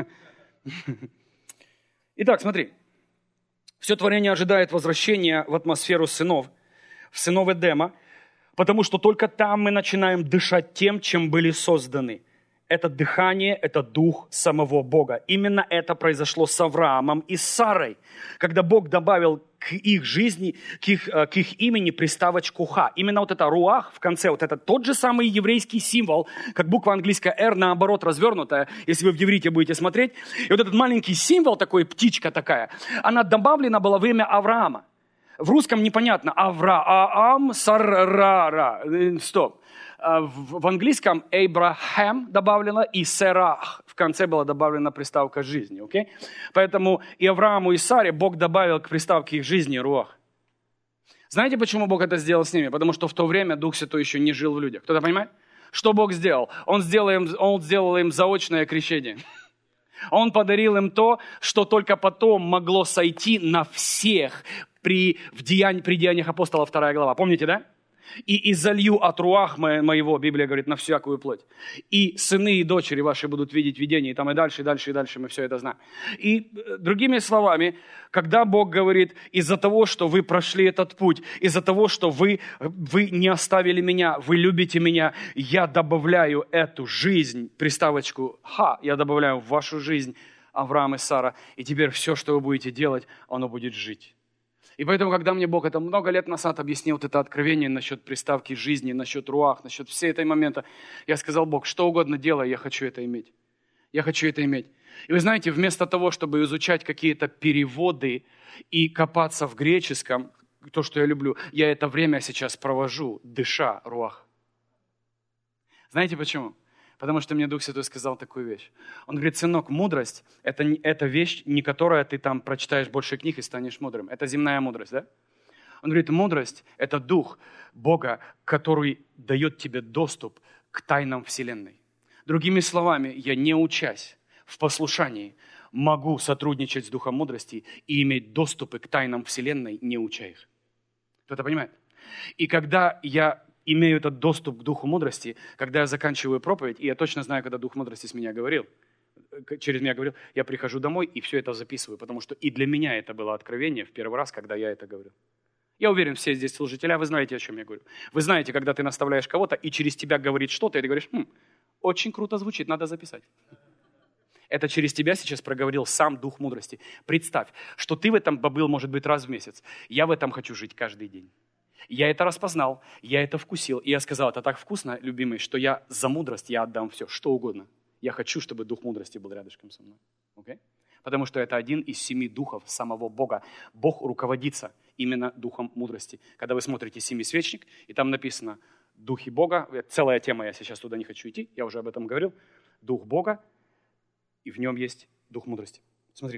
Итак, смотри. Все творение ожидает возвращения в атмосферу сынов, в сынов Эдема, потому что только там мы начинаем дышать тем, чем были созданы. это дыхание, это дух самого Бога. Именно это произошло с Авраамом и с Сарой, когда Бог добавил к их жизни, к их имени приставочку «ха». Именно вот это «руах» в конце, вот это тот же самый еврейский символ, как буква английская «р» наоборот развернутая, если вы в иврите будете смотреть. И вот этот маленький символ, такой птичка такая, она добавлена была в имя Авраама. В русском непонятно. Авраам, Саррара. Стоп. В английском Эйбрахам добавлено, и Серах в конце была добавлена приставка жизни. Okay? Поэтому и Аврааму, и Саре Бог добавил к приставке их жизни руах. Знаете, почему Бог это сделал с ними? Потому что в то время Дух Святой еще не жил в людях. Кто-то понимает? Что Бог сделал? Он сделал им заочное крещение. Он подарил им то, что только потом могло сойти на всех при деяниях апостола 2 глава. Помните, да? И залью от руах моего, Библия говорит, на всякую плоть. И сыны и дочери ваши будут видеть видение, и там и дальше, и дальше, и дальше мы все это знаем. И другими словами, когда Бог говорит, из-за того, что вы прошли этот путь, из-за того, что вы не оставили меня, вы любите меня, я добавляю эту жизнь, приставочку «ха», я добавляю в вашу жизнь Авраам и Сара, и теперь все, что вы будете делать, оно будет жить. И поэтому, когда мне Бог это много лет назад объяснил, вот это откровение насчет приставки жизни, насчет руах, насчет всей этой момента, я сказал: Бог, что угодно делай, я хочу это иметь. Я хочу это иметь. И вы знаете, вместо того, чтобы изучать какие-то переводы и копаться в греческом, то, что я люблю, я это время сейчас провожу, дыша руах. Знаете почему? Потому что мне Дух Святой сказал такую вещь. Он говорит: сынок, мудрость – это вещь, не которая ты там прочитаешь больше книг и станешь мудрым. Это земная мудрость, да? Он говорит, мудрость – это дух Бога, который дает тебе доступ к тайнам Вселенной. Другими словами, я, не учась в послушании, могу сотрудничать с Духом мудрости и иметь доступы к тайнам Вселенной, не уча их. Кто-то понимает? И когда я имею этот доступ к Духу мудрости, когда я заканчиваю проповедь, и я точно знаю, когда Дух мудрости через меня говорил, я прихожу домой и все это записываю, потому что и для меня это было откровение в первый раз, когда я это говорил. Я уверен, все здесь служители, вы знаете, о чем я говорю. Вы знаете, когда ты наставляешь кого-то, и через тебя говорит что-то, и ты говоришь: очень круто звучит, надо записать. Это через тебя сейчас проговорил сам Дух мудрости. Представь, что ты в этом был, может быть, раз в месяц. Я в этом хочу жить каждый день. Я это распознал, я это вкусил. И я сказал: это так вкусно, любимый, что я за мудрость я отдам все, что угодно. Я хочу, чтобы Дух мудрости был рядышком со мной. Okay? Потому что это один из 7 духов самого Бога. Бог руководится именно Духом мудрости. Когда вы смотрите «Семисвечник», и там написано «Духи Бога», целая тема, я сейчас туда не хочу идти, я уже об этом говорил. Дух Бога, и в нем есть Дух мудрости. Смотри.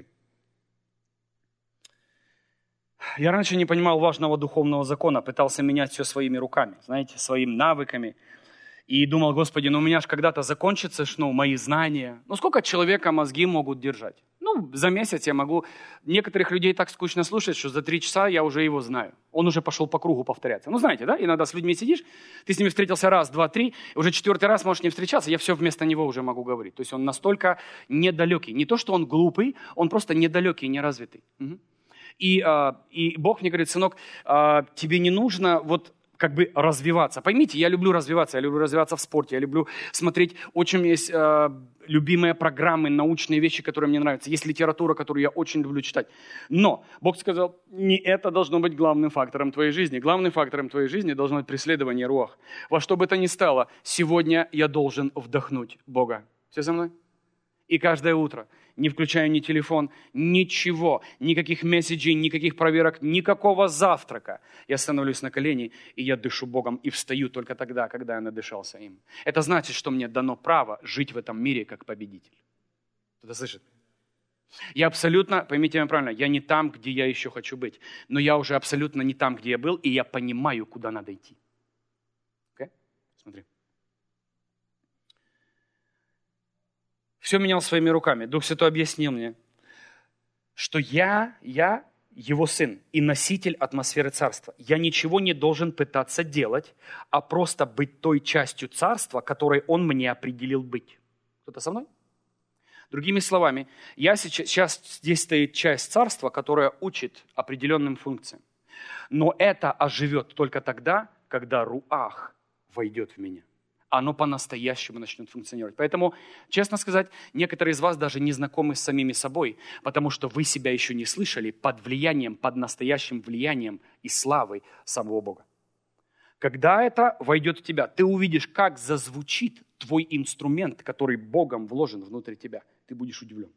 Я раньше не понимал важного духовного закона, пытался менять все своими руками, знаете, своими навыками. И думал: Господи, у меня же когда-то закончатся мои знания. Сколько человека мозги могут держать? За месяц я могу. Некоторых людей так скучно слушать, что за 3 часа я уже его знаю. Он уже пошел по кругу повторяться. Знаете, да? Иногда с людьми сидишь, ты с ними встретился раз, два, три, уже 4-й раз можешь не встречаться, я все вместо него уже могу говорить. То есть он настолько недалекий. Не то, что он глупый, он просто недалекий, неразвитый. Угу. И Бог мне говорит: сынок, тебе не нужно развиваться. Поймите, я люблю развиваться в спорте, я люблю смотреть, очень есть любимые программы, научные вещи, которые мне нравятся, есть литература, которую я очень люблю читать. Но Бог сказал, не это должно быть главным фактором твоей жизни. Главным фактором твоей жизни должно быть преследование руах. Во что бы то ни стало, сегодня я должен вдохнуть Бога. Все со мной? И каждое утро, не включая ни телефон, ничего, никаких месседжей, никаких проверок, никакого завтрака, я становлюсь на колени, и я дышу Богом, и встаю только тогда, когда я надышался им. Это значит, что мне дано право жить в этом мире как победитель. Кто-то слышит? Я абсолютно, поймите меня правильно, я не там, где я еще хочу быть, но я уже абсолютно не там, где я был, и я понимаю, куда надо идти. Окей? Смотри. Все менял своими руками. Дух Святой объяснил мне, что я его сын и носитель атмосферы царства. Я ничего не должен пытаться делать, а просто быть той частью царства, которой он мне определил быть. Кто-то со мной? Другими словами, сейчас здесь стоит часть царства, которая учит определенным функциям. Но это оживет только тогда, когда руах войдет в меня. оно по-настоящему начнет функционировать. Поэтому, честно сказать, некоторые из вас даже не знакомы с самими собой, потому что вы себя еще не слышали под влиянием, под настоящим влиянием и славой самого Бога. Когда это войдет в тебя, ты увидишь, как зазвучит твой инструмент, который Богом вложен внутрь тебя. Ты будешь удивлен.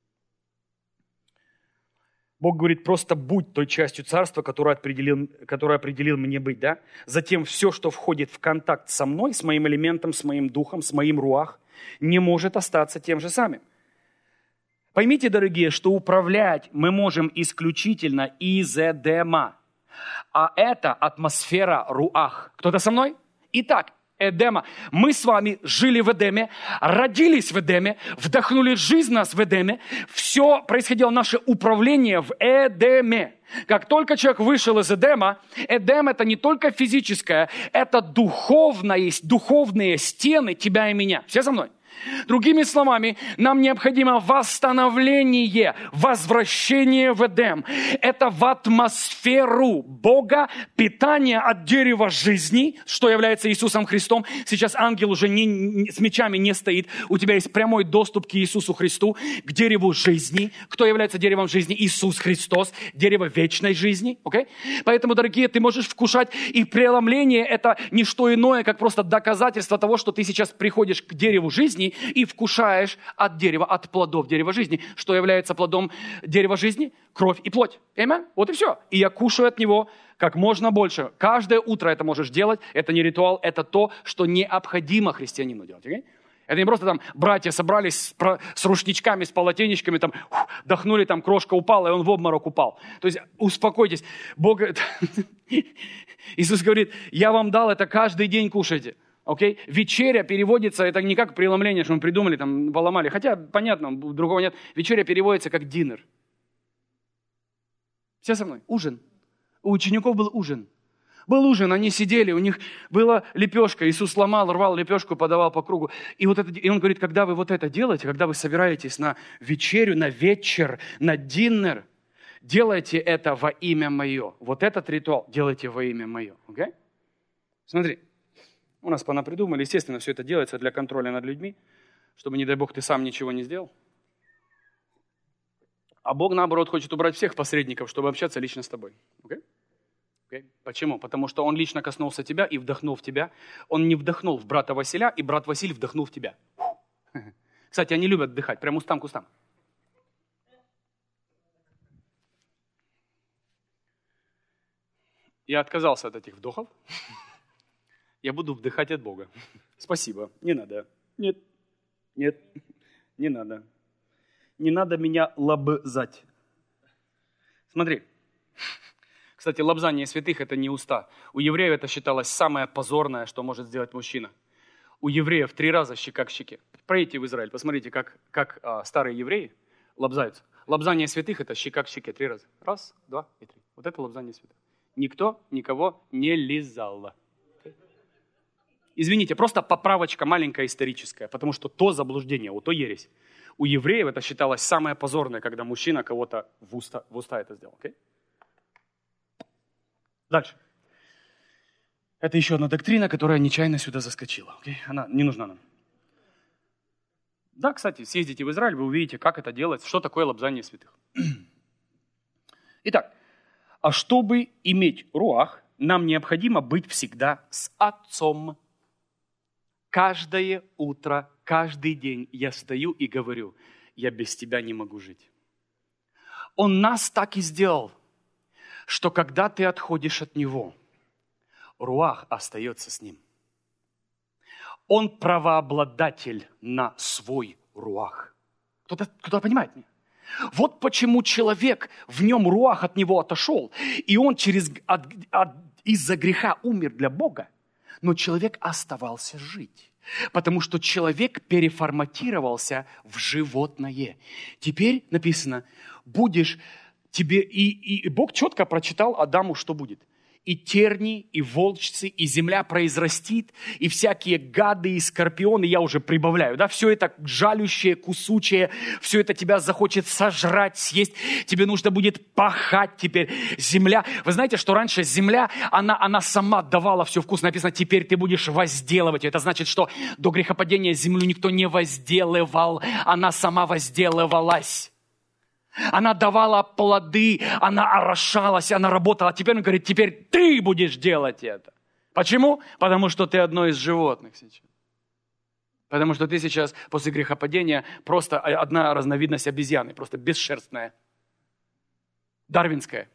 Бог говорит, просто будь той частью царства, которую определил мне быть. Да? Затем все, что входит в контакт со мной, с моим элементом, с моим духом, с моим руах, не может остаться тем же самым. Поймите, дорогие, что управлять мы можем исключительно из Эдема. А это атмосфера руах. Кто-то со мной? Итак, Эдема. Мы с вами жили в Эдеме, родились в Эдеме, вдохнули жизнь нас в Эдеме. Все происходило, наше управление в Эдеме. Как только человек вышел из Эдема, Эдем это не только физическое, это духовные стены тебя и меня. Все со мной? Другими словами, нам необходимо восстановление, возвращение в Эдем. Это в атмосферу Бога, питание от дерева жизни, что является Иисусом Христом. Сейчас ангел уже с мечами не стоит. У тебя есть прямой доступ к Иисусу Христу, к дереву жизни. Кто является деревом жизни? Иисус Христос, дерево вечной жизни. Okay? Поэтому, дорогие, ты можешь вкушать. И преломление это не что иное, как просто доказательство того, что ты сейчас приходишь к дереву жизни и вкушаешь от дерева, от плодов дерева жизни. Что является плодом дерева жизни? Кровь и плоть. Аминь? Вот и все. И я кушаю от него как можно больше. Каждое утро это можешь делать. Это не ритуал, это то, что необходимо христианину делать. Okay? Это не просто там братья собрались с рушничками, с полотенечками, там, вдохнули, там крошка упала, и он в обморок упал. То есть успокойтесь. Бог, Иисус говорит, я вам дал это каждый день кушайте. Okay? Вечеря переводится, это не как преломление, что мы придумали, там, поломали. Хотя, понятно, другого нет. Вечеря переводится как динер. Все со мной? Ужин. У учеников был ужин. Был ужин, они сидели, у них была лепешка. Иисус ломал, рвал лепешку, подавал по кругу. И он говорит, когда вы вот это делаете, когда вы собираетесь на вечерю, на вечер, на динер, делайте это во имя мое. Вот этот ритуал делайте во имя мое. Okay? Смотри. У нас понапридумали, естественно, все это делается для контроля над людьми, чтобы, не дай Бог, ты сам ничего не сделал. А Бог, наоборот, хочет убрать всех посредников, чтобы общаться лично с тобой. Okay? Okay? Почему? Потому что Он лично коснулся тебя и вдохнул в тебя. Он не вдохнул в брата Василя, и брат Василий вдохнул в тебя. Кстати, они любят вдыхать, прям устам к устам. Я отказался от этих вдохов. Я буду вдыхать от Бога. Спасибо. Не надо. Нет. Не надо. Не надо меня лобзать. Смотри. Кстати, лобзание святых – это не уста. У евреев это считалось самое позорное, что может сделать мужчина. У евреев 3 раза щека к щеке. Проедьте в Израиль, посмотрите, как старые евреи лобзаются. Лобзание святых – это щека к щеке 3 раза. 1, 2 и 3. Вот это лобзание святых. Никто никого не лизал. Извините, просто поправочка маленькая историческая, потому что то заблуждение, вот то ересь. У евреев это считалось самое позорное, когда мужчина кого-то в уста это сделал. Okay? Дальше. Это еще одна доктрина, которая нечаянно сюда заскочила. Okay? Она не нужна нам. Да, кстати, съездите в Израиль, вы увидите, как это делается, что такое лобзание святых. Итак, а чтобы иметь руах, нам необходимо быть всегда с Отцом. Каждое утро, каждый день я стою и говорю, я без тебя не могу жить. Он нас так и сделал, что когда ты отходишь от Него, руах остается с Ним. Он правообладатель на свой руах. Кто-то понимает меня? Вот почему человек, в нем руах от него отошел, и он из-за греха умер для Бога, но человек оставался жить. Потому что человек переформатировался в животное. Теперь написано, будешь тебе... И Бог четко прочитал Адаму, что будет. и терни, и волчцы, и земля произрастит, и всякие гады, и скорпионы, я уже прибавляю, да, все это жалющее, кусучее, все это тебя захочет сожрать, съесть, тебе нужно будет пахать теперь. Земля, вы знаете, что раньше земля, она сама давала все вкус, написано, теперь ты будешь возделывать, это значит, что до грехопадения землю никто не возделывал, она сама возделывалась. Она давала плоды, она орошалась, она работала. Теперь он говорит, теперь ты будешь делать это. Почему? Потому что ты одно из животных сейчас. Потому что ты сейчас после грехопадения просто одна разновидность обезьяны, просто бесшерстная. Дарвинская.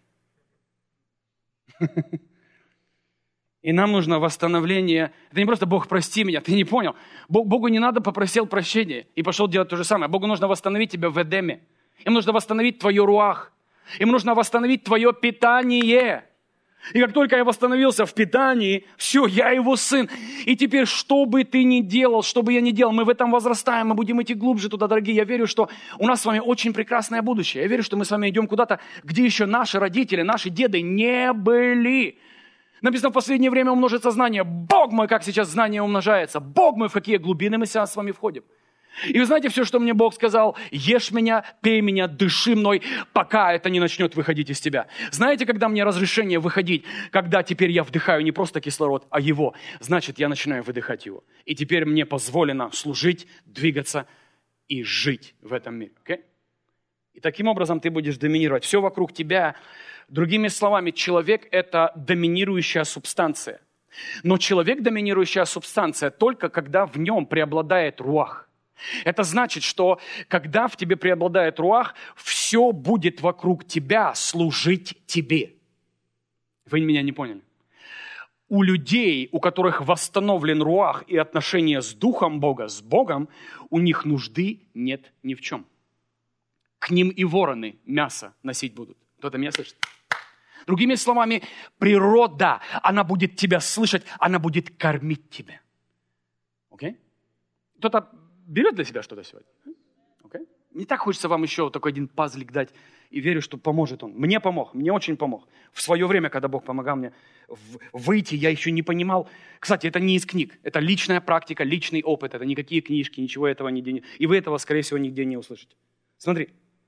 И нам нужно восстановление. Это не просто Бог, прости меня, ты не понял. Богу не надо, попросил прощения и пошел делать то же самое. Богу нужно восстановить тебя в Эдеме. Им нужно восстановить твою руах. Им нужно восстановить твое питание. И как только я восстановился в питании, все, я его сын. И теперь, что бы ты ни делал, что бы я ни делал, мы в этом возрастаем, мы будем идти глубже туда, дорогие. Я верю, что у нас с вами очень прекрасное будущее. Я верю, что мы с вами идем куда-то, где еще наши родители, наши деды не были. Написано, в последнее время умножится знание. Бог мой, как сейчас знание умножается. Бог мой, в какие глубины мы сейчас с вами входим. И вы знаете, все, что мне Бог сказал, ешь меня, пей меня, дыши мной, пока это не начнет выходить из тебя. Знаете, когда мне разрешение выходить, когда теперь я вдыхаю не просто кислород, а его, значит, я начинаю выдыхать его. И теперь мне позволено служить, двигаться и жить в этом мире. Okay? И таким образом ты будешь доминировать. Все вокруг тебя. Другими словами, человек – это доминирующая субстанция. Но человек – доминирующая субстанция только когда в нем преобладает руах. Это значит, что когда в тебе преобладает руах, все будет вокруг тебя служить тебе. Вы меня не поняли? У людей, у которых восстановлен руах и отношения с Духом Бога, с Богом, у них нужды нет ни в чем. К ним и вороны мясо носить будут. Кто-то меня слышит? Другими словами, природа, она будет тебя слышать, она будет кормить тебя. Окей? Кто-то берет для себя что-то сегодня? Okay? Не так хочется вам еще такой один пазлик дать. И верю, что поможет он. Мне помог, мне очень помог. В свое время, когда Бог помогал мне выйти, я еще не понимал. Кстати, это не из книг. Это личная практика, личный опыт. Это никакие книжки, ничего этого нигде не... И вы этого, скорее всего, нигде не услышите. Смотри.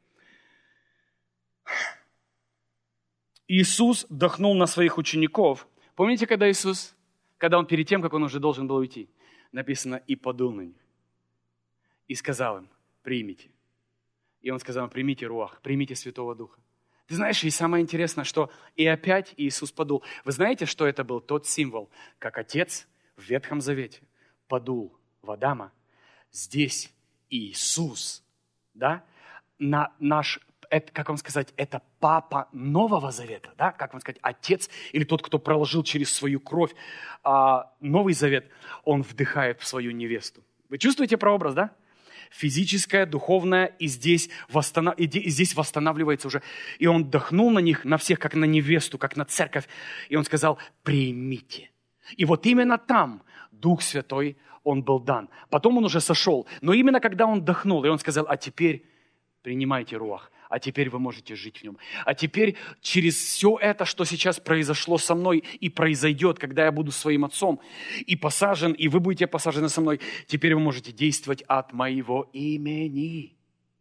Иисус дохнул на своих учеников. Помните, когда он перед тем, как он уже должен был уйти, написано, и подул на них. И сказал им, примите. И он сказал, примите руах, примите Святого Духа. Ты знаешь, и самое интересное, что и опять Иисус подул. Вы знаете, что это был тот символ, как Отец в Ветхом Завете подул в Адама. Здесь Иисус, да, как вам сказать, это папа Нового Завета, да, как вам сказать, Отец или тот, кто проложил через свою кровь Новый Завет, он вдыхает в свою невесту. Вы чувствуете прообраз, да? Физическое, духовное, и здесь восстанавливается уже. И он вдохнул на них, на всех, как на невесту, как на церковь. И он сказал, примите. И вот именно там Дух Святой, он был дан. Потом он уже сошел. Но именно когда он вдохнул, и он сказал, а теперь принимайте руах. А теперь вы можете жить в нем. А теперь через все это, что сейчас произошло со мной и произойдет, когда я буду своим отцом и посажен, и вы будете посажены со мной, теперь вы можете действовать от моего имени.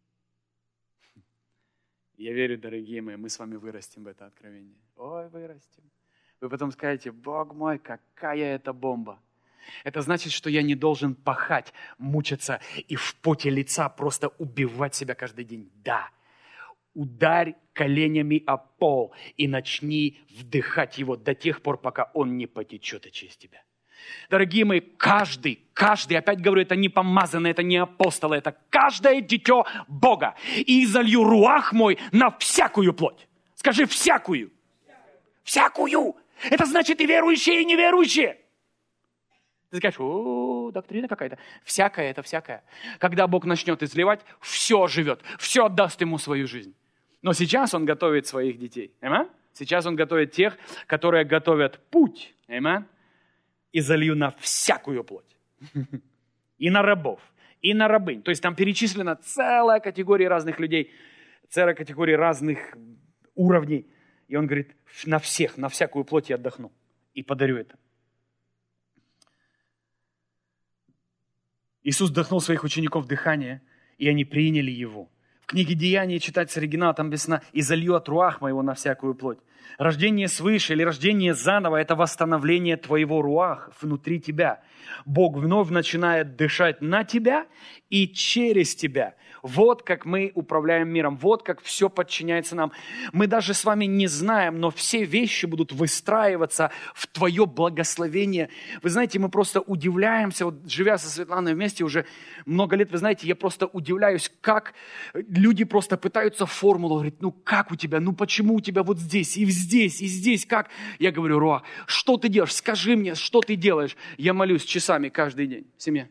Я верю, дорогие мои, мы с вами вырастем в это откровение. Ой, вырастем. Вы потом скажете, Бог мой, какая это бомба. Это значит, что я не должен пахать, мучиться и в поте лица просто убивать себя каждый день. Да. Ударь коленями о пол и начни вдыхать его до тех пор, пока он не потечет через тебя. Дорогие мои, каждый, опять говорю, это не помазанный, это не апостолы, это каждое дитё Бога. И залью руах мой на всякую плоть. Скажи, всякую. Всякую. Это значит и верующие, и неверующие. Ты скажешь, доктрина какая-то. Всякое это всякое. Когда Бог начнет изливать, все живет, все отдаст ему свою жизнь. Но сейчас Он готовит своих детей. Аминь? Сейчас Он готовит тех, которые готовят путь. Аминь? И залью на всякую плоть. И на рабов, и на рабынь. То есть там перечислена целая категория разных людей, целая категория разных уровней. И он говорит, на всех, на всякую плоть я отдохну и подарю это. Иисус вдохнул своих учеников дыхание, и они приняли его. В книге Деяний читать с оригинала, там написано, «И залью от руах моего на всякую плоть». Рождение свыше или рождение заново – это восстановление твоего руах внутри тебя. Бог вновь начинает дышать на тебя и через тебя. Вот как мы управляем миром, вот как все подчиняется нам. Мы даже с вами не знаем, но все вещи будут выстраиваться в твое благословение. Вы знаете, мы просто удивляемся, вот живя со Светланой вместе уже много лет, вы знаете, я просто удивляюсь, как люди просто пытаются формулу, говорят, ну как у тебя, ну почему у тебя вот здесь, и здесь, как? Я говорю, Руах, что ты делаешь? Скажи мне, что ты делаешь? Я молюсь часами каждый день в семье.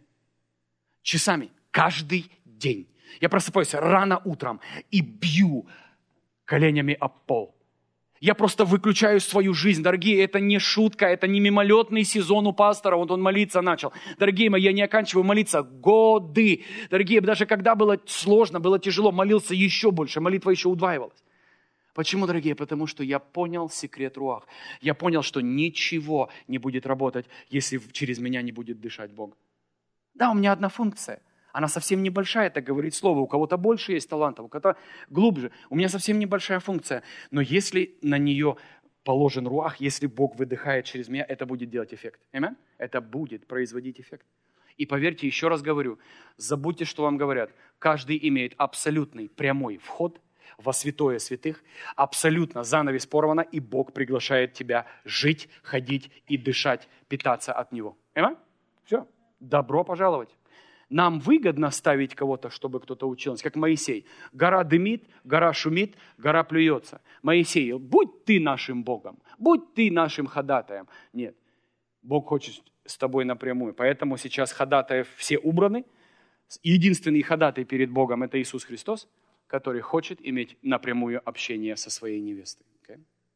Часами каждый день. Я просыпаюсь рано утром и бью коленями об пол. Я просто выключаю свою жизнь. Дорогие, это не шутка, это не мимолетный сезон у пастора, вот он молиться начал. Дорогие мои, я не оканчиваю молиться годы. Дорогие, даже когда было сложно, было тяжело, молился еще больше, молитва еще удваивалась. Почему, дорогие? Потому что я понял секрет руах. Я понял, что ничего не будет работать, если через меня не будет дышать Бог. Да, у меня одна функция. Она совсем небольшая, это говорит слово. У кого-то больше есть талантов, у кого-то глубже. У меня совсем небольшая функция. Но если на нее положен руах, если Бог выдыхает через меня, это будет делать эффект. Аминь? Это будет производить эффект. И поверьте, еще раз говорю, забудьте, что вам говорят. Каждый имеет абсолютный прямой вход во святое святых. Абсолютно занавес порвано, и Бог приглашает тебя жить, ходить и дышать, питаться от Него. Аминь? Все. Добро пожаловать. Нам выгодно ставить кого-то, чтобы кто-то учился, как Моисей. Гора дымит, гора шумит, гора плюется. Моисей, будь ты нашим Богом, будь ты нашим ходатаем. Нет, Бог хочет с тобой напрямую. Поэтому сейчас ходатаев все убраны. Единственный ходатай перед Богом – это Иисус Христос, который хочет иметь напрямую общение со своей невестой. Okay?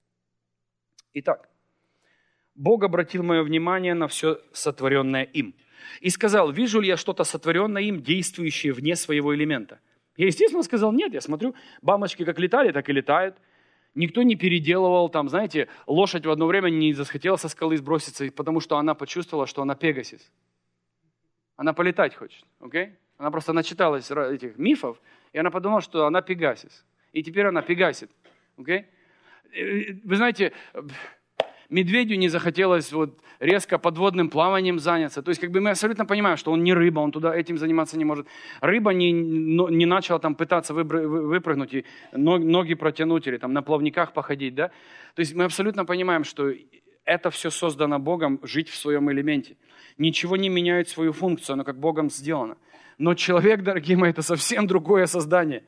Итак, Бог обратил мое внимание на все сотворенное им. И сказал, вижу ли я что-то сотворенное им, действующее вне своего элемента? Я, естественно, сказал, нет, я смотрю, бабочки как летали, так и летают. Никто не переделывал, там, знаете, лошадь в одно время не захотела со скалы сброситься, потому что она почувствовала, что она Пегасис. Она полетать хочет, окей? Она просто начиталась этих мифов, и она подумала, что она Пегасис. И теперь она Пегасит, окей? Вы знаете, медведю не захотелось вот резко подводным плаванием заняться. То есть как бы мы абсолютно понимаем, что он не рыба, он туда этим заниматься не может. Рыба не начала там пытаться выпрыгнуть и ноги протянуть или там на плавниках походить, да? То есть мы абсолютно понимаем, что это все создано Богом, жить в своем элементе. Ничего не меняет свою функцию, оно как Богом сделано. Но человек, дорогие мои, это совсем другое создание.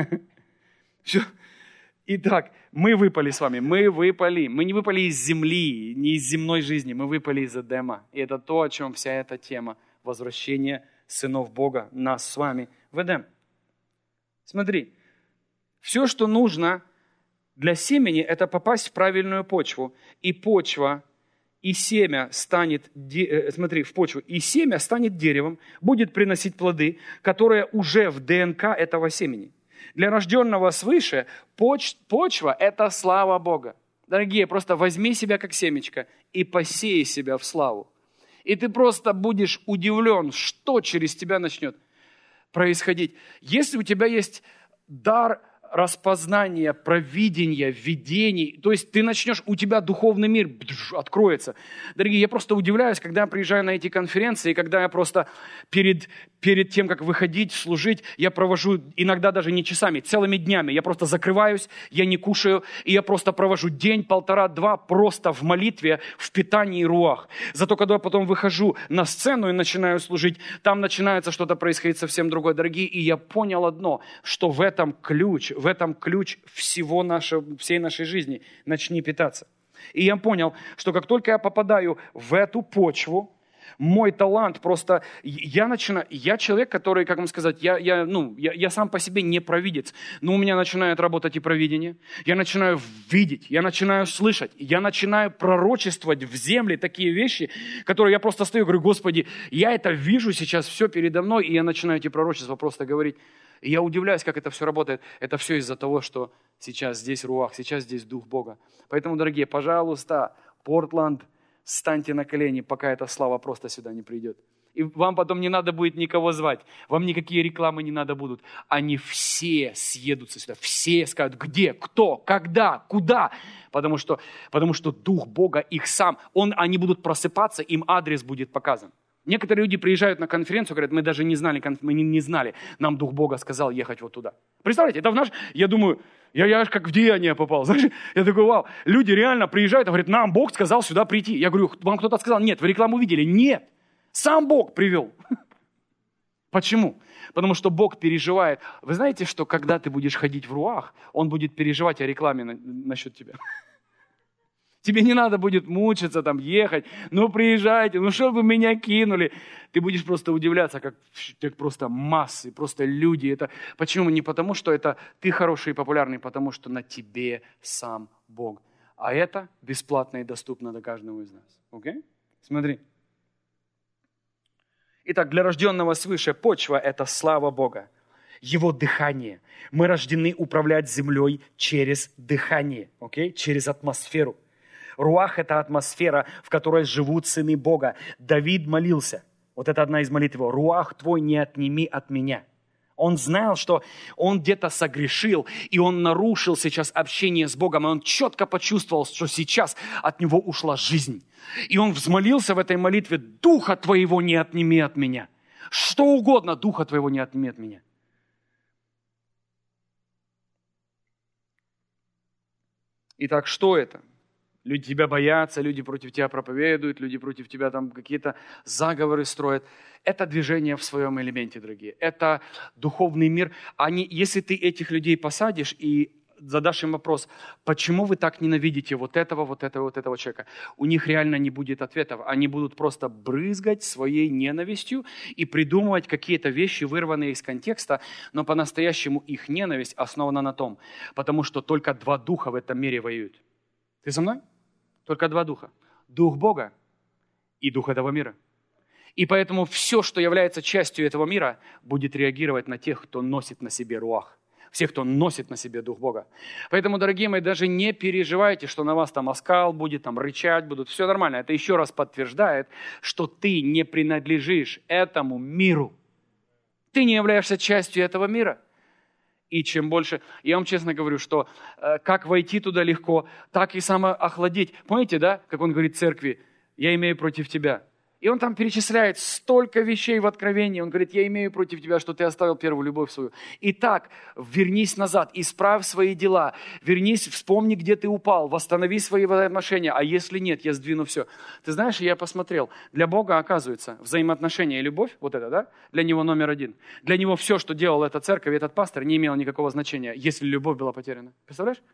Все. Итак, мы выпали с вами, мы не выпали из земли, не из земной жизни, мы выпали из Эдема. И это то, о чем вся эта тема возвращения сынов Бога, нас с вами в Эдем. Смотри, все, что нужно для семени, это попасть в правильную почву. И почва, и семя станет, в почву, и семя станет деревом, будет приносить плоды, которые уже в ДНК этого семени. Для рожденного свыше почва – это слава Бога. Дорогие, просто возьми себя как семечко и посей себя в славу. И ты просто будешь удивлен, что через тебя начнет происходить. Если у тебя есть дар распознания, провидения, видений, то есть ты начнешь, у тебя духовный мир откроется. Дорогие, я просто удивляюсь, когда я приезжаю на эти конференции, когда я просто перед тем, как выходить, служить, я провожу иногда даже не часами, целыми днями. Я просто закрываюсь, я не кушаю, и я просто провожу день, полтора, два просто в молитве, в питании руах. Зато когда я потом выхожу на сцену и начинаю служить, там начинается что-то происходить совсем другое. Дорогие, и я понял одно, что в этом ключ всей нашей жизни. Начни питаться. И я понял, что как только я попадаю в эту почву, Мой талант просто... Я человек, который, как вам сказать, я сам по себе не провидец, но у меня начинает работать и провидение. Я начинаю видеть, я начинаю слышать, я начинаю пророчествовать в земле такие вещи, которые я просто стою и говорю: Господи, я это вижу сейчас все передо мной, и я начинаю эти пророчества просто говорить. И я удивляюсь, как это все работает. Это все из-за того, что сейчас здесь руах, сейчас здесь Дух Бога. Поэтому, дорогие, пожалуйста, Портланд, встаньте на колени, пока эта слава просто сюда не придет. И вам потом не надо будет никого звать. Вам никакие рекламы не надо будут. Они все съедутся сюда. Все скажут: где, кто, когда, куда. Потому что Дух Бога их сам. Они будут просыпаться, им адрес будет показан. Некоторые люди приезжают на конференцию, говорят: мы даже не знали, нам Дух Бога сказал ехать вот туда. Представляете, это я думаю, я аж как в Деяния попал. Знаешь, я такой: вау, люди реально приезжают и говорят: нам Бог сказал сюда прийти. Я говорю: вам кто-то сказал? Нет. Вы рекламу видели? Нет. Сам Бог привел. Почему? Потому что Бог переживает. Вы знаете, что когда ты будешь ходить в руах, Он будет переживать о рекламе насчет тебя. Тебе не надо будет мучиться, ехать. Приезжайте, что вы меня кинули. Ты будешь просто удивляться, как просто массы, просто люди. Почему? Не потому, что это ты хороший и популярный, потому что на тебе сам Бог. А это бесплатно и доступно для каждого из нас. Окей? Смотри. Итак, для рожденного свыше почва – это слава Бога. Его дыхание. Мы рождены управлять землей через дыхание, через атмосферу. Руах – это атмосфера, в которой живут сыны Бога. Давид молился. Вот это одна из молитв его. «Руах твой не отними от меня». Он знал, что он где-то согрешил, и он нарушил сейчас общение с Богом, и он четко почувствовал, что сейчас от него ушла жизнь. И он взмолился в этой молитве: «Духа твоего не отними от меня». Что угодно, Духа твоего не отними от меня. Итак, что это? Люди тебя боятся, люди против тебя проповедуют, люди против тебя какие-то заговоры строят. Это движение в своем элементе, дорогие. Это духовный мир. Если ты этих людей посадишь и задашь им вопрос: почему вы так ненавидите вот этого человека? У них реально не будет ответов. Они будут просто брызгать своей ненавистью и придумывать какие-то вещи, вырванные из контекста, но по-настоящему их ненависть основана на том, потому что только два духа в этом мире воюют. Ты со мной? Только два духа. Дух Бога и дух этого мира. И поэтому все, что является частью этого мира, будет реагировать на тех, кто носит на себе руах. Всех, кто носит на себе Дух Бога. Поэтому, дорогие мои, даже не переживайте, что на вас оскал будет, рычать будут. Все нормально. Это еще раз подтверждает, что ты не принадлежишь этому миру. Ты не являешься частью этого мира. И чем больше, я вам честно говорю, что как войти туда легко, так и самоохладить. Помните, да, как он говорит церкви: я имею против тебя. И он там перечисляет столько вещей в Откровении. Он говорит: я имею против тебя, что ты оставил первую любовь свою. Итак, вернись назад, исправь свои дела. Вернись, вспомни, где ты упал, восстанови свои отношения. А если нет, я сдвину все. Ты знаешь, я посмотрел, для Бога, оказывается, взаимоотношения и любовь, для Него номер один. Для Него все, что делала эта церковь, этот пастор, не имело никакого значения, если любовь была потеряна. Представляешь?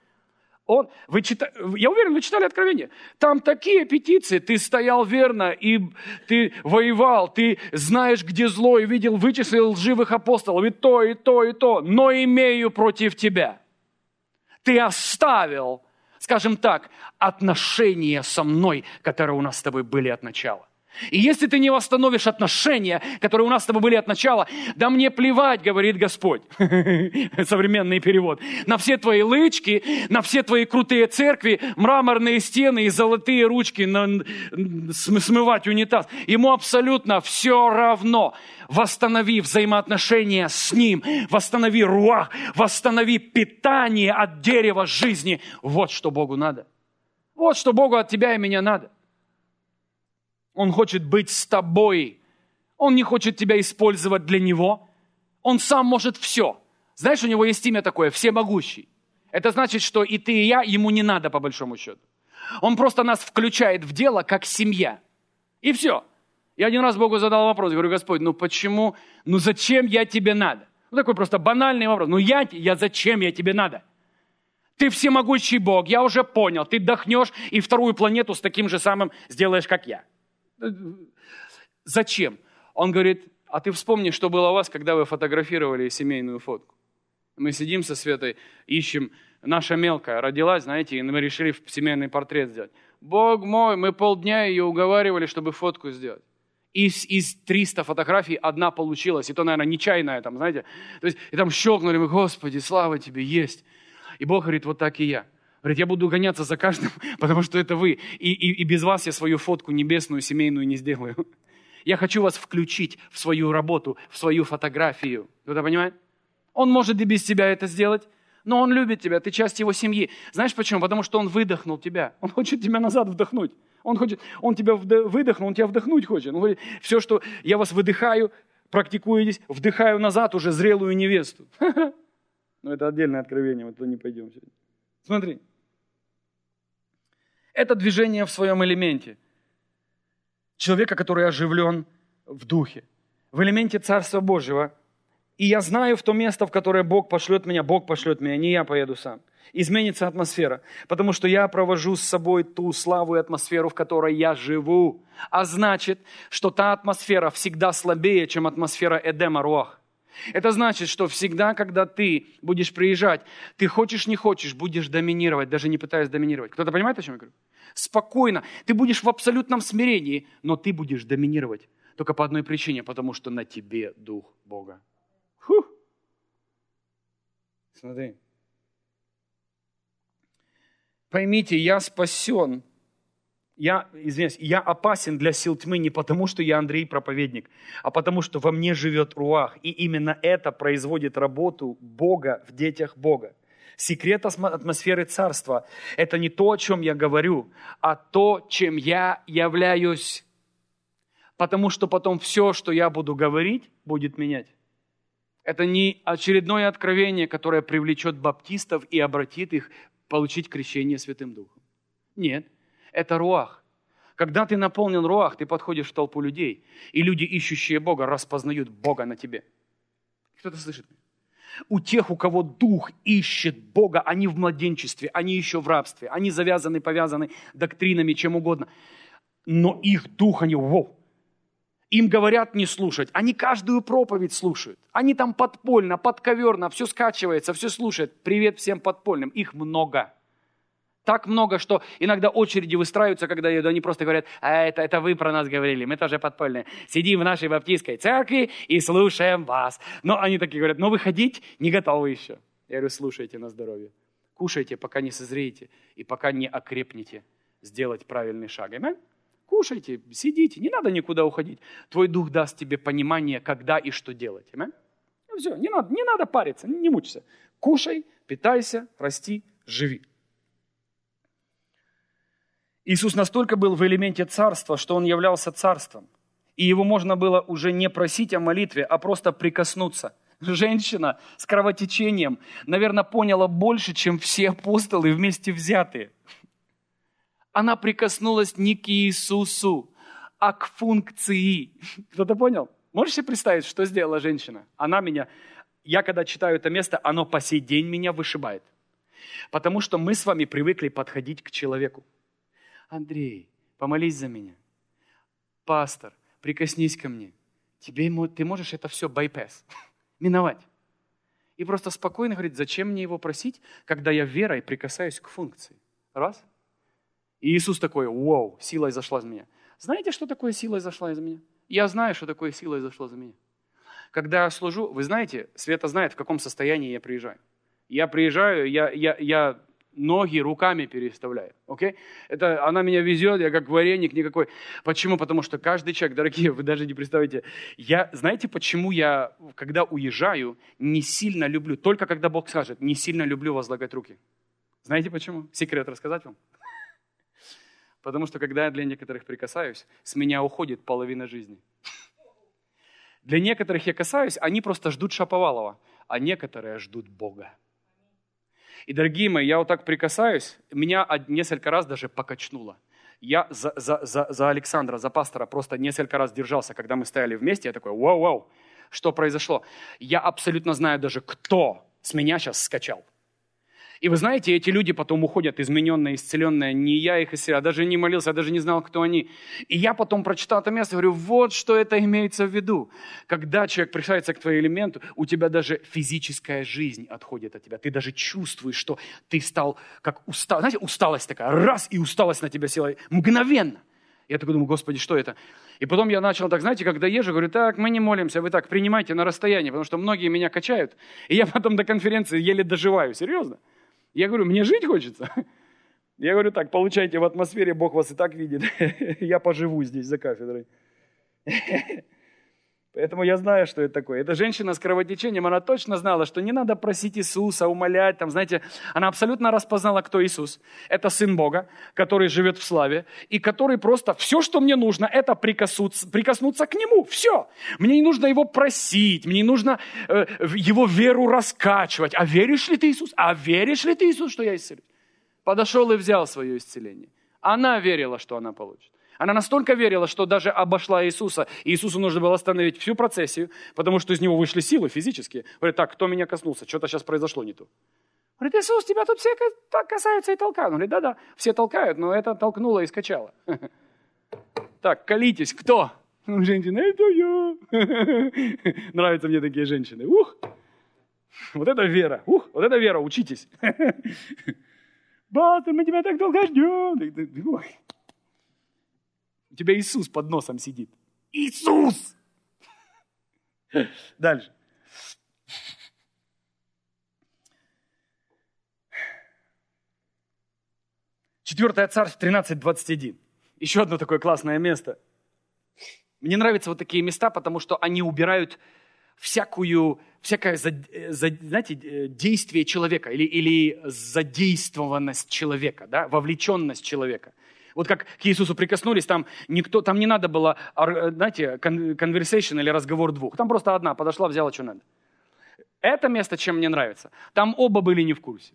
Я уверен, вы читали Откровение. Там такие петиции. Ты стоял верно, и ты воевал, ты знаешь, где зло, и видел, вычислил лживых апостолов, и то, и то, и то. Но имею против тебя. Ты оставил, скажем так, отношения со мной, которые у нас с тобой были от начала. И если ты не восстановишь отношения, которые у нас с тобой были от начала, да мне плевать, говорит Господь. Современный перевод. На все твои лычки, на все твои крутые церкви, мраморные стены и золотые ручки смывать унитаз. Ему абсолютно все равно. Восстанови взаимоотношения с Ним, восстанови руах, восстанови питание от дерева жизни. Вот что Богу надо. Вот что Богу от тебя и меня надо. Он хочет быть с тобой. Он не хочет тебя использовать для Него. Он сам может все. Знаешь, у Него есть имя такое, всемогущий. Это значит, что и ты, и я, Ему не надо, по большому счету. Он просто нас включает в дело, как семья. И все. Я один раз Богу задал вопрос. Говорю: Господь, почему, зачем я тебе надо? Такой просто банальный вопрос. Зачем я тебе надо? Ты всемогущий Бог, я уже понял. Ты дохнешь и вторую планету с таким же самым сделаешь, как я. Зачем? Он говорит, а ты вспомни, что было у вас, когда вы фотографировали семейную фотку. Мы сидим со Светой, ищем, наша мелкая родилась, знаете, и мы решили семейный портрет сделать. Бог мой, мы полдня ее уговаривали, чтобы фотку сделать. Из 300 фотографий одна получилась, и то, наверное, нечаянная там, знаете. То есть, и там щелкнули, мы, Господи, слава Тебе, есть. И Бог говорит, вот так и я. Говорит, я буду гоняться за каждым, потому что это вы. И без вас я свою фотку небесную, семейную не сделаю. Я хочу вас включить в свою работу, в свою фотографию. Кто-то понимает? Он может и без тебя это сделать, но он любит тебя, ты часть его семьи. Знаешь почему? Потому что он выдохнул тебя. Он хочет тебя назад вдохнуть. Он тебя выдохнул, он тебя вдохнуть хочет. Он говорит, все, что я вас выдыхаю, практикуетесь, вдыхаю назад уже зрелую невесту. Но это отдельное откровение, мы туда не пойдем сегодня. Смотри. Это движение в своем элементе. Человека, который оживлен в духе. В элементе Царства Божьего. И я знаю в то место, в которое Бог пошлет меня, не я поеду сам. Изменится атмосфера, потому что я провожу с собой ту славу и атмосферу, в которой я живу. А значит, что та атмосфера всегда слабее, чем атмосфера Эдема Руах. Это значит, что всегда, когда ты будешь приезжать, ты хочешь, не хочешь, будешь доминировать, даже не пытаясь доминировать. Кто-то понимает, о чем я говорю? Спокойно. Ты будешь в абсолютном смирении, но ты будешь доминировать. Только по одной причине, потому что на тебе Дух Бога. Фух. Смотри. Поймите, я спасен. Я опасен для сил тьмы не потому, что я Андрей проповедник, а потому, что во мне живет Руах. И именно это производит работу Бога в детях Бога. Секрет атмосферы царства – это не то, о чем я говорю, а то, чем я являюсь. Потому что потом все, что я буду говорить, будет менять. Это не очередное откровение, которое привлечет баптистов и обратит их получить крещение Святым Духом. Нет, это Руах. Когда ты наполнен Руах, ты подходишь в толпу людей, и люди, ищущие Бога, распознают Бога на тебе. Кто-то слышит меня? У тех, у кого Дух ищет Бога, они в младенчестве, они еще в рабстве, они завязаны, повязаны доктринами, чем угодно. Но их Дух, они, им говорят не слушать, они каждую проповедь слушают. Они там подпольно, подковерно, все скачивается, все слушают. Привет всем подпольным, их много. Так много, что иногда очереди выстраиваются, когда они просто говорят, это вы про нас говорили, мы тоже подпольные. Сидим в нашей баптистской церкви и слушаем вас. Но они такие говорят, но выходить не готовы еще. Я говорю, слушайте на здоровье. Кушайте, пока не созреете и пока не окрепнете сделать правильный шаг. Аминь? Кушайте, сидите, не надо никуда уходить. Твой Дух даст тебе понимание, когда и что делать. Аминь? Ну все, не надо париться, не мучайся. Кушай, питайся, расти, живи. Иисус настолько был в элементе царства, что Он являлся царством. И Его можно было уже не просить о молитве, а просто прикоснуться. Женщина с кровотечением, наверное, поняла больше, чем все апостолы вместе взятые. Она прикоснулась не к Иисусу, а к функции. Кто-то понял? Можешь себе представить, что сделала женщина? Я когда читаю это место, оно по сей день меня вышибает. Потому что мы с вами привыкли подходить к человеку. Андрей, помолись за меня. Пастор, прикоснись ко мне. Ты можешь это все байпас, миновать. И просто спокойно говорить, зачем мне его просить, когда я верой прикасаюсь к функции. Раз. И Иисус такой, сила изошла из меня. Знаете, что такое сила изошла из меня? Я знаю, что такое сила изошла из меня. Когда я служу, вы знаете, Света знает, в каком состоянии я приезжаю. Я приезжаю, я ноги руками переставляю. Okay? Это она меня везет, я как вареник никакой. Почему? Потому что каждый человек, дорогие, вы даже не представляете. Знаете, почему я, когда уезжаю, не сильно люблю, только когда Бог скажет, не сильно люблю возлагать руки. Знаете почему? Секрет рассказать вам? Потому что когда я для некоторых прикасаюсь, с меня уходит половина жизни. Для некоторых я касаюсь, они просто ждут Шаповалова, а некоторые ждут Бога. И, дорогие мои, я вот так прикасаюсь, меня несколько раз даже покачнуло. Я за Александра, за пастора просто несколько раз держался, когда мы стояли вместе. Я такой, что произошло? Я абсолютно знаю даже, кто с меня сейчас скачал. И вы знаете, эти люди потом уходят, измененные, исцеленные. Не я их исцелял, даже не молился, я даже не знал, кто они. И я потом прочитал это место и говорю, вот что это имеется в виду. Когда человек прикасается к твоему элементу, у тебя даже физическая жизнь отходит от тебя. Ты даже чувствуешь, что ты стал как устал. Знаете, усталость такая, раз, и усталость на тебя села мгновенно. Я такой думаю, Господи, что это? И потом я начал так, знаете, когда езжу, говорю, так, мы не молимся, вы так принимайте на расстоянии, потому что многие меня качают. И я потом до конференции еле доживаю, серьезно. Я говорю, мне жить хочется. Я говорю, так, получайте в атмосфере, Бог вас и так видит. Я поживу здесь за кафедрой. Поэтому я знаю, что это такое. Эта женщина с кровотечением, она точно знала, что не надо просить Иисуса, умолять. Там, знаете, она абсолютно распознала, кто Иисус. Это Сын Бога, который живет в славе, и который просто, все, что мне нужно, это прикоснуться к Нему. Все. Мне не нужно Его просить, мне не нужно Его веру раскачивать. А веришь ли ты, Иисус? А веришь ли ты, Иисус, что я исцелюсь? Подошел и взял свое исцеление. Она верила, что она получит. Она настолько верила, что даже обошла Иисуса. И Иисусу нужно было остановить всю процессию, потому что из него вышли силы физические. Говорит, так, кто меня коснулся? Что-то сейчас произошло не то. Говорит, Иисус, тебя тут все касаются и толкают. Он говорит, да-да, все толкают, но это толкнуло и скачало. Так, колитесь, кто? Женщина, это я. Нравятся мне такие женщины. Ух! Вот это вера. Ух, вот это вера, учитесь. Пастор, мы тебя так долго ждем. У тебя Иисус под носом сидит. Иисус! Дальше. 4 Царств 13:21. Еще одно такое классное место. Мне нравятся вот такие места, потому что они убирают всякое, знаете, действие человека или задействованность человека, да, вовлеченность человека. Вот как к Иисусу прикоснулись, там не надо было, знаете, conversation или разговор двух. Там просто одна подошла, взяла, что надо. Это место, чем мне нравится. Там оба были не в курсе.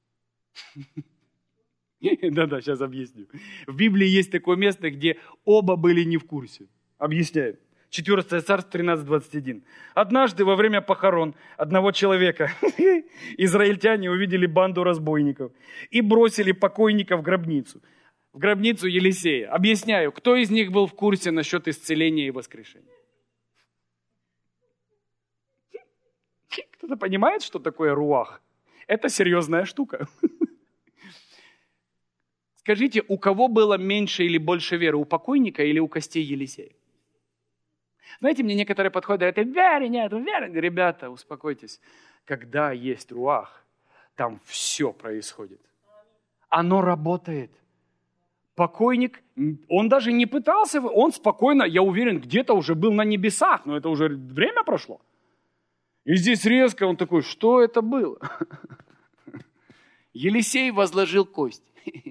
Да-да, сейчас объясню. В Библии есть такое место, где оба были не в курсе. Объясняю. 4 Царств 13:21. Однажды во время похорон одного человека израильтяне увидели банду разбойников и бросили покойника в гробницу. В гробницу Елисея. Объясняю, кто из них был в курсе насчет исцеления и воскрешения? Кто-то понимает, что такое руах? Это серьезная штука. Скажите, у кого было меньше или больше веры? У покойника или у костей Елисея? Знаете, мне некоторые подходят и говорят, веры нет, веры. Ребята, успокойтесь. Когда есть руах, там все происходит. Оно работает. Покойник, он даже не пытался, он спокойно, я уверен, где-то уже был на небесах, но это уже время прошло. И здесь резко он такой, что это было? Елисей возложил кость.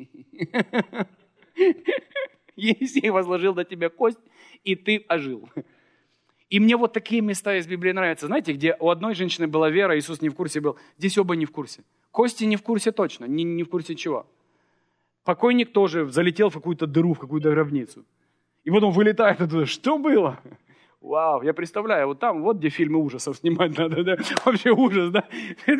Елисей возложил на тебя кость, и ты ожил. И мне вот такие места из Библии нравятся. Знаете, где у одной женщины была вера, Иисус не в курсе был. Здесь оба не в курсе. Кости не в курсе точно, не в курсе чего. Покойник тоже залетел в какую-то дыру, в какую-то гробницу. И потом вылетает оттуда. Что было? Вау, я представляю, вот там, вот где фильмы ужасов снимать надо, да? Вообще ужас, да?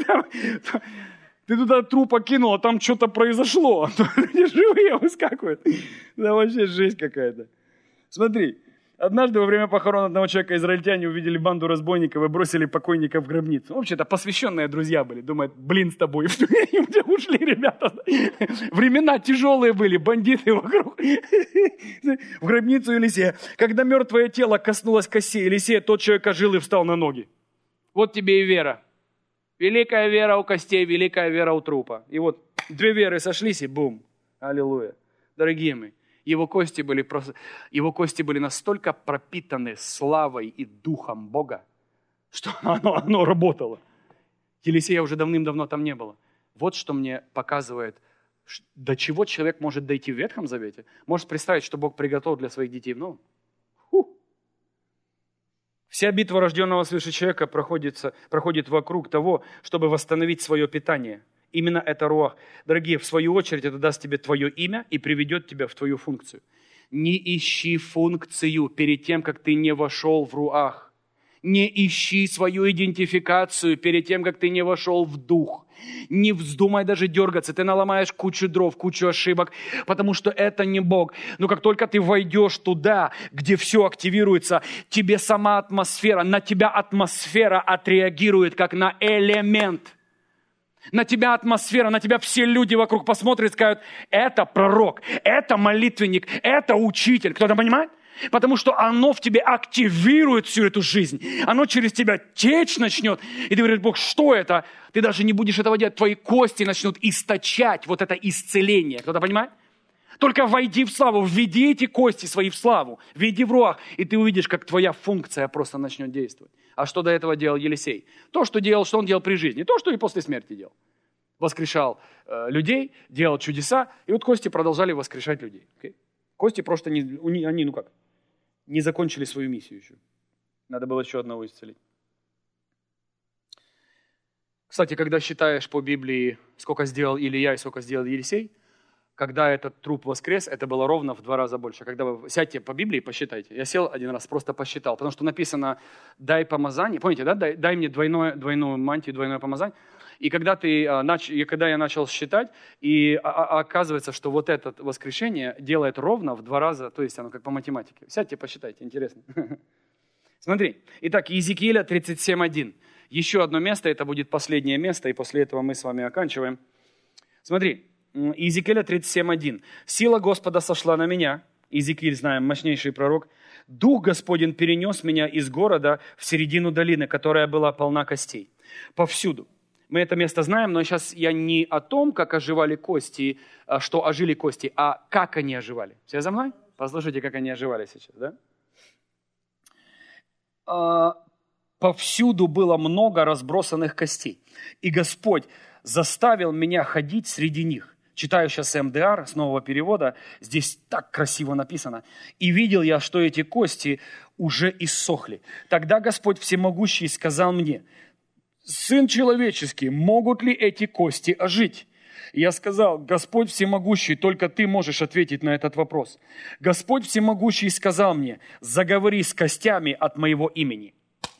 Ты туда трупа кинул, а там что-то произошло. Люди живые выскакивают. Да вообще жесть какая-то. Смотри, однажды во время похорон одного человека израильтяне увидели банду разбойников и бросили покойника в гробницу. Вообще-то посвященные друзья были. Думают, блин, с тобой. Ушли ребята. Времена тяжелые были, бандиты вокруг. В гробницу Елисея. Когда мертвое тело коснулось костей Елисея, тот человек ожил и встал на ноги. Вот тебе и вера. Великая вера у костей, великая вера у трупа. И вот две веры сошлись, и бум. Аллилуйя. Дорогие мои, его кости были настолько пропитаны славой и духом Бога, что оно работало. Елисея уже давным-давно там не было. Вот что мне показывает, до чего человек может дойти в Ветхом Завете. Может представить, что Бог приготовил для своих детей в Новом. Вся битва рожденного свыше человека проходит вокруг того, чтобы восстановить свое питание. Именно это руах. Дорогие, в свою очередь это даст тебе твое имя и приведет тебя в твою функцию. Не ищи функцию перед тем, как ты не вошел в руах. Не ищи свою идентификацию перед тем, как ты не вошел в дух. Не вздумай даже дергаться. Ты наломаешь кучу дров, кучу ошибок, потому что это не Бог. Но как только ты войдешь туда, где все активируется, тебе сама атмосфера, на тебя атмосфера отреагирует, как на элемент. На тебя атмосфера, на тебя все люди вокруг посмотрят и скажут, это пророк, это молитвенник, это учитель. Кто-то понимает? Потому что оно в тебе активирует всю эту жизнь. Оно через тебя течь начнет. И ты говоришь, Бог, что это? Ты даже не будешь этого делать. Твои кости начнут источать вот это исцеление. Кто-то понимает? Только войди в славу, введи эти кости свои в славу, введи в руах, и ты увидишь, как твоя функция просто начнет действовать. А что до этого делал Елисей? То, что он делал при жизни, то, что и после смерти делал. Воскрешал людей, делал чудеса, и вот кости продолжали воскрешать людей. Okay? Кости просто не закончили свою миссию еще. Надо было еще одного исцелить. Кстати, когда считаешь по Библии, сколько сделал Илия и сколько сделал Елисей, когда этот труп воскрес, это было ровно в 2 раза больше. Когда вы сядьте по Библии, посчитайте. Я сел один раз, просто посчитал, потому что написано «дай помазание». Помните, да? Дай мне двойную мантию, двойное помазание. И когда я начал считать, и оказывается, что вот это воскрешение делает ровно в 2 раза, то есть оно как по математике. Сядьте, посчитайте, интересно. Смотри, итак, Иезекииля 37:1. Еще одно место, это будет последнее место, и после этого мы с вами оканчиваем. Смотри, Иезекииля 37:1. «Сила Господа сошла на меня». Иезекииль, знаем, мощнейший пророк. «Дух Господень перенес меня из города в середину долины, которая была полна костей». Повсюду. Мы это место знаем, но сейчас я не о том, как оживали кости, что ожили кости, а как они оживали. Все за мной? Послушайте, как они оживали сейчас, да? Повсюду было много разбросанных костей. И Господь заставил меня ходить среди них. Читаю сейчас МДР с нового перевода. Здесь так красиво написано. «И видел я, что эти кости уже иссохли. Тогда Господь Всемогущий сказал мне: Сын человеческий, могут ли эти кости ожить? Я сказал: Господь Всемогущий, только Ты можешь ответить на этот вопрос. Господь Всемогущий сказал мне: заговори с костями от моего имени».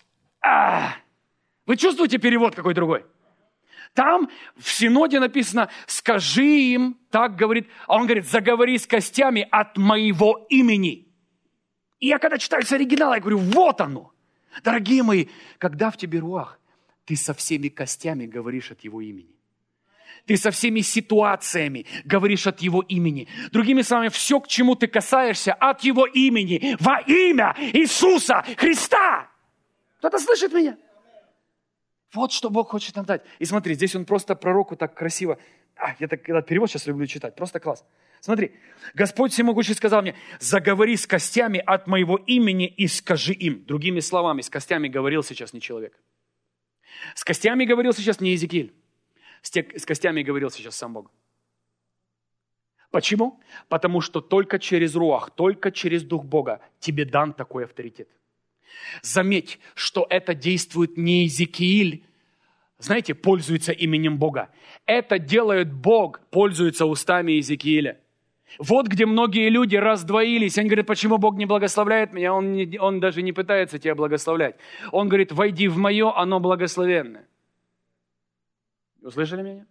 Вы чувствуете перевод какой другой? Там в Синоде написано: скажи им, так говорит, а он говорит: заговори с костями от моего имени. И я когда читаю с оригинала, я говорю: вот оно. Дорогие мои, когда в тебе руах, ты со всеми костями говоришь от его имени. Ты со всеми ситуациями говоришь от его имени. Другими словами, все, к чему ты касаешься, от его имени, во имя Иисуса Христа. Кто-то слышит меня? Вот что Бог хочет нам дать. И смотри, здесь он просто пророку так красиво. Я так этот перевод сейчас люблю читать. Просто класс. Смотри. Господь Всемогущий сказал мне: заговори с костями от моего имени и скажи им. Другими словами, с костями говорил сейчас не человек. С костями говорил сейчас не Иезекииль. С костями говорил сейчас сам Бог. Почему? Потому что только через руах, только через Дух Бога тебе дан такой авторитет. Заметь, что это действует не Иезекииль, знаете, пользуется именем Бога. Это делает Бог, пользуется устами Иезекииля. Вот где многие люди раздвоились. Они говорят: почему Бог не благословляет меня? Он даже не пытается тебя благословлять. Он говорит: войди в мое, оно благословенное. Услышали меня?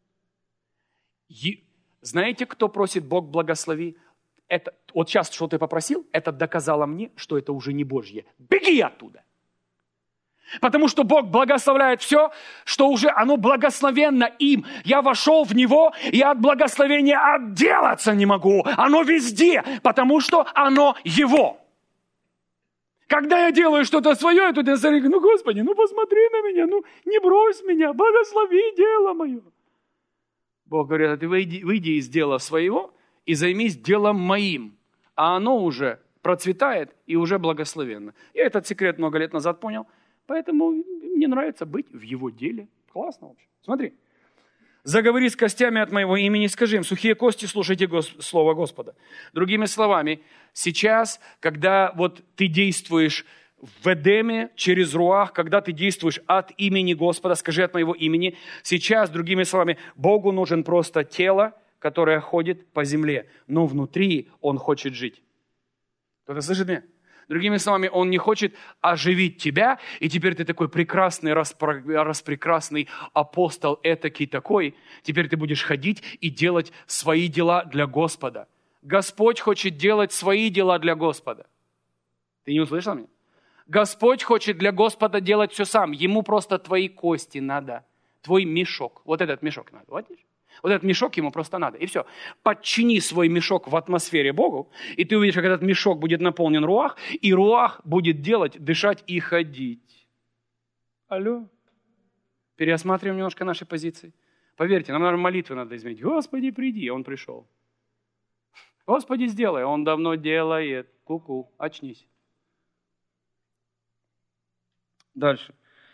Знаете, кто просит: Бог благослови? Это, вот сейчас, что ты попросил, это доказало мне, что это уже не Божье. Беги оттуда. Потому что Бог благословляет все, что уже оно благословенно им. Я вошел в него, и от благословения отделаться не могу. Оно везде, потому что оно его. Когда я делаю что-то свое, я тут говорю: Господи, посмотри на меня, не брось меня, благослови дело мое. Бог говорит: а ты выйди из дела своего и займись делом моим. А оно уже процветает и уже благословенно. Я этот секрет много лет назад понял. Поэтому мне нравится быть в его деле. Классно вообще. Смотри. Заговори с костями от моего имени, скажи им: сухие кости, слушайте слово Господа. Другими словами, сейчас, когда вот ты действуешь в Эдеме через руах, когда ты действуешь от имени Господа, скажи: от моего имени. Сейчас, другими словами, Богу нужен просто тело, которое ходит по земле, но внутри Он хочет жить. Кто-то слышит меня? Другими словами, Он не хочет оживить тебя, и теперь ты такой прекрасный, распрекрасный апостол, этакий такой. Теперь ты будешь ходить и делать свои дела для Господа. Господь хочет делать свои дела для Господа. Ты не услышал меня? Господь хочет для Господа делать все сам. Ему просто твои кости надо. Твой мешок. Вот этот мешок надо. Вот этот мешок ему просто надо. И все. Подчини свой мешок в атмосфере Богу, и ты увидишь, как этот мешок будет наполнен руах, и руах будет делать, дышать и ходить. Алло? Переосматриваем немножко наши позиции. Поверьте, нам, наверное, молитвы надо изменить. Господи, приди, Он пришел. Господи, сделай, Он давно делает. Ку-ку, очнись. Дальше.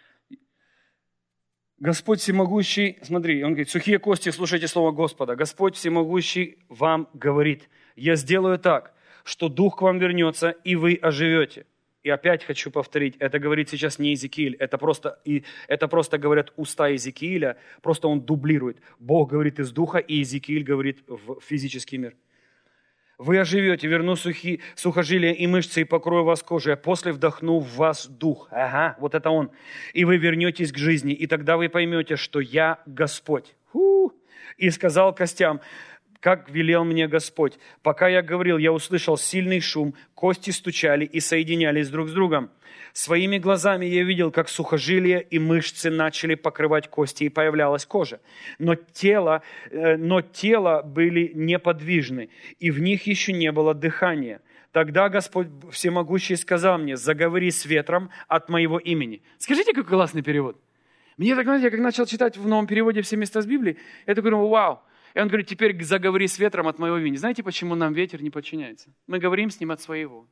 Господь всемогущий, смотри, Он говорит, сухие кости, слушайте слово Господа. Господь всемогущий вам говорит, я сделаю так, что дух к вам вернется, и вы оживете. И опять хочу повторить, это говорит сейчас не Иезекииль, это просто говорят уста Иезекииля, просто он дублирует. Бог говорит из духа, и Иезекииль говорит в физический мир. Вы оживете, верну сухожилия и мышцы и покрою вас кожей, а после вдохну в вас дух. Ага, вот это Он. И вы вернетесь к жизни, и тогда вы поймете, что я Господь. И сказал костям, как велел мне Господь. Пока я говорил, я услышал сильный шум, кости стучали и соединялись друг с другом. Своими глазами я видел, как сухожилия и мышцы начали покрывать кости, и появлялась кожа. Но тело были неподвижны, и в них еще не было дыхания. Тогда Господь Всемогущий сказал мне, заговори с ветром от моего имени. Скажите, какой классный перевод. Мне так, знаете, я как начал читать в новом переводе все места с Библии, я такой думаю, вау. И он говорит, теперь заговори с ветром от моего имени. Знаете, почему нам ветер не подчиняется? Мы говорим с ним от своего.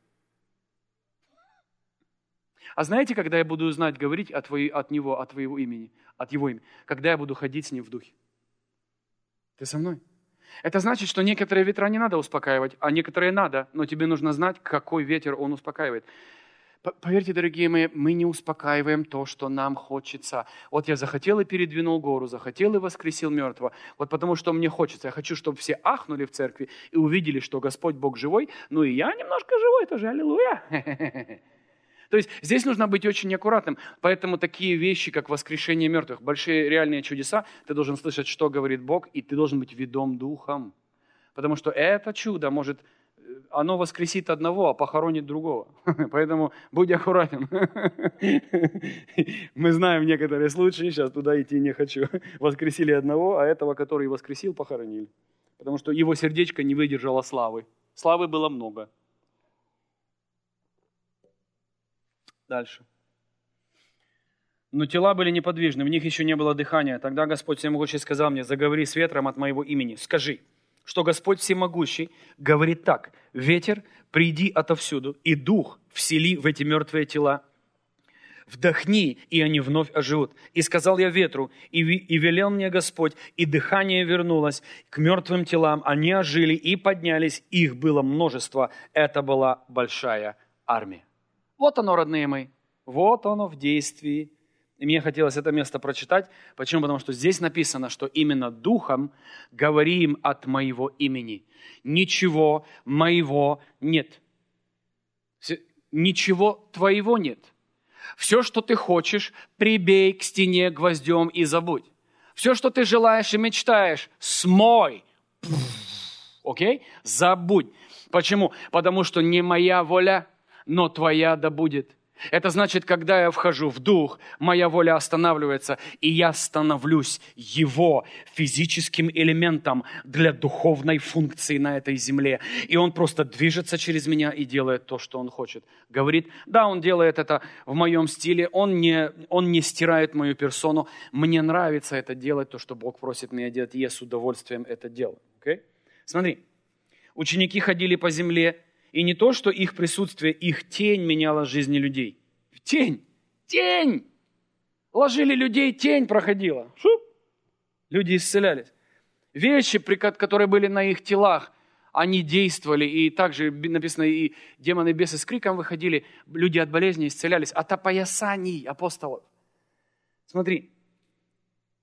А знаете, когда я буду знать, говорить от твоего имени, от его имени? Когда я буду ходить с ним в духе. Ты со мной? Это значит, что некоторые ветра не надо успокаивать, а некоторые надо, но тебе нужно знать, какой ветер он успокаивает. Поверьте, дорогие мои, мы не успокаиваем то, что нам хочется. Вот я захотел и передвинул гору, захотел и воскресил мертвого. Вот потому что мне хочется. Я хочу, чтобы все ахнули в церкви и увидели, что Господь Бог живой. Ну и я немножко живой тоже, аллилуйя. То есть здесь нужно быть очень аккуратным. Поэтому такие вещи, как воскрешение мертвых, большие реальные чудеса, ты должен слышать, что говорит Бог, и ты должен быть ведом духом. Потому что это чудо может... Оно воскресит одного, а похоронит другого. Поэтому будь аккуратен. Мы знаем некоторые случаи, сейчас туда идти не хочу. Воскресили одного, а этого, который воскресил, похоронили. Потому что его сердечко не выдержало славы. Славы было много. Дальше. Но тела были неподвижны, в них еще не было дыхания. Тогда Господь Всемогущий сказал мне, заговори с ветром от моего имени. Скажи, что Господь Всемогущий говорит так. Ветер, приди отовсюду, и дух всели в эти мертвые тела. Вдохни, и они вновь оживут. И сказал я ветру, и велел мне Господь, и дыхание вернулось к мертвым телам. Они ожили и поднялись, их было множество. Это была большая армия. Вот оно, родные мои, вот оно в действии. И мне хотелось это место прочитать. Почему? Потому что здесь написано, что именно духом говорим от моего имени. Ничего моего нет. Ничего твоего нет. Все, что ты хочешь, прибей к стене гвоздем и забудь. Все, что ты желаешь и мечтаешь, смой. Окей? Забудь. Почему? Потому что не моя воля, но твоя да будет. Это значит, когда я вхожу в дух, моя воля останавливается, и я становлюсь его физическим элементом для духовной функции на этой земле. И он просто движется через меня и делает то, что он хочет. Говорит, да, он делает это в моем стиле, он не стирает мою персону. Мне нравится это делать, то, что Бог просит меня делать, и я с удовольствием это делаю. Okay? Смотри, ученики ходили по земле, и не то, что их присутствие, их тень меняла жизни людей. Тень! Тень! Ложили людей, тень проходила. Шуп. Люди исцелялись. Вещи, которые были на их телах, они действовали. И также написано, и демоны, бесы с криком выходили. Люди от болезни исцелялись. От опоясаний апостолов. Смотри.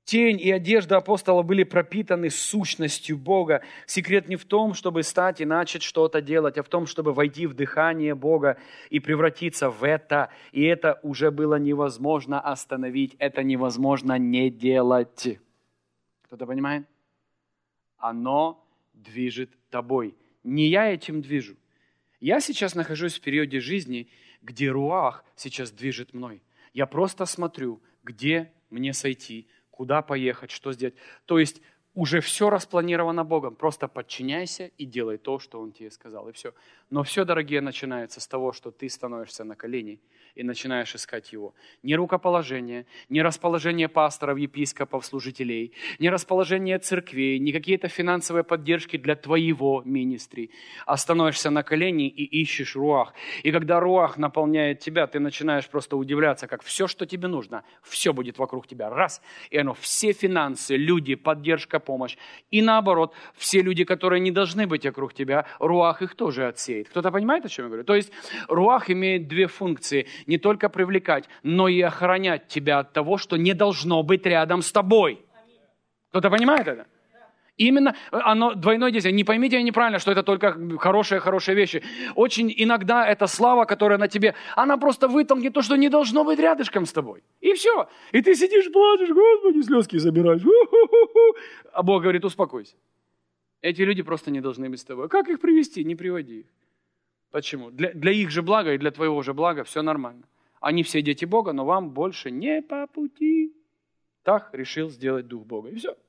Тень и одежда апостола были пропитаны сущностью Бога. Секрет не в том, чтобы стать и начать что-то делать, а в том, чтобы войти в дыхание Бога и превратиться в это. И это уже было невозможно остановить, это невозможно не делать. Кто-то понимает? Оно движет тобой. Не я этим движу. Я сейчас нахожусь в периоде жизни, где руах сейчас движет мной. Я просто смотрю, где мне сойти, куда поехать, что сделать. То есть уже все распланировано Богом. Просто подчиняйся и делай то, что Он тебе сказал, и все. Но все, дорогие, начинается с того, что ты становишься на колени и начинаешь искать Его. Не рукоположение, не расположение пасторов, епископов, служителей, не расположение церквей, не какие-то финансовые поддержки для твоего министри, а становишься на колени и ищешь руах. И когда руах наполняет тебя, ты начинаешь просто удивляться, как все, что тебе нужно, все будет вокруг тебя. Раз, и оно, все финансы, люди, поддержка, помощь. И наоборот, все люди, которые не должны быть вокруг тебя, руах их тоже отсеет. Кто-то понимает, о чем я говорю? То есть руах имеет две функции. Не только привлекать, но и охранять тебя от того, что не должно быть рядом с тобой. Кто-то понимает это? Именно оно двойное действие. Не поймите меня неправильно, что это только хорошие вещи. Очень иногда эта слава, которая на тебе, она просто вытолкнет то, что не должно быть рядышком с тобой. И все. И ты сидишь, плачешь, Господи, слезки забираешь. А Бог говорит, успокойся. Эти люди просто не должны быть с тобой. Как их привести? Не приводи их. Почему? Для их же блага и для твоего же блага все нормально. Они все дети Бога, но вам больше не по пути. Так решил сделать Дух Бога. И все.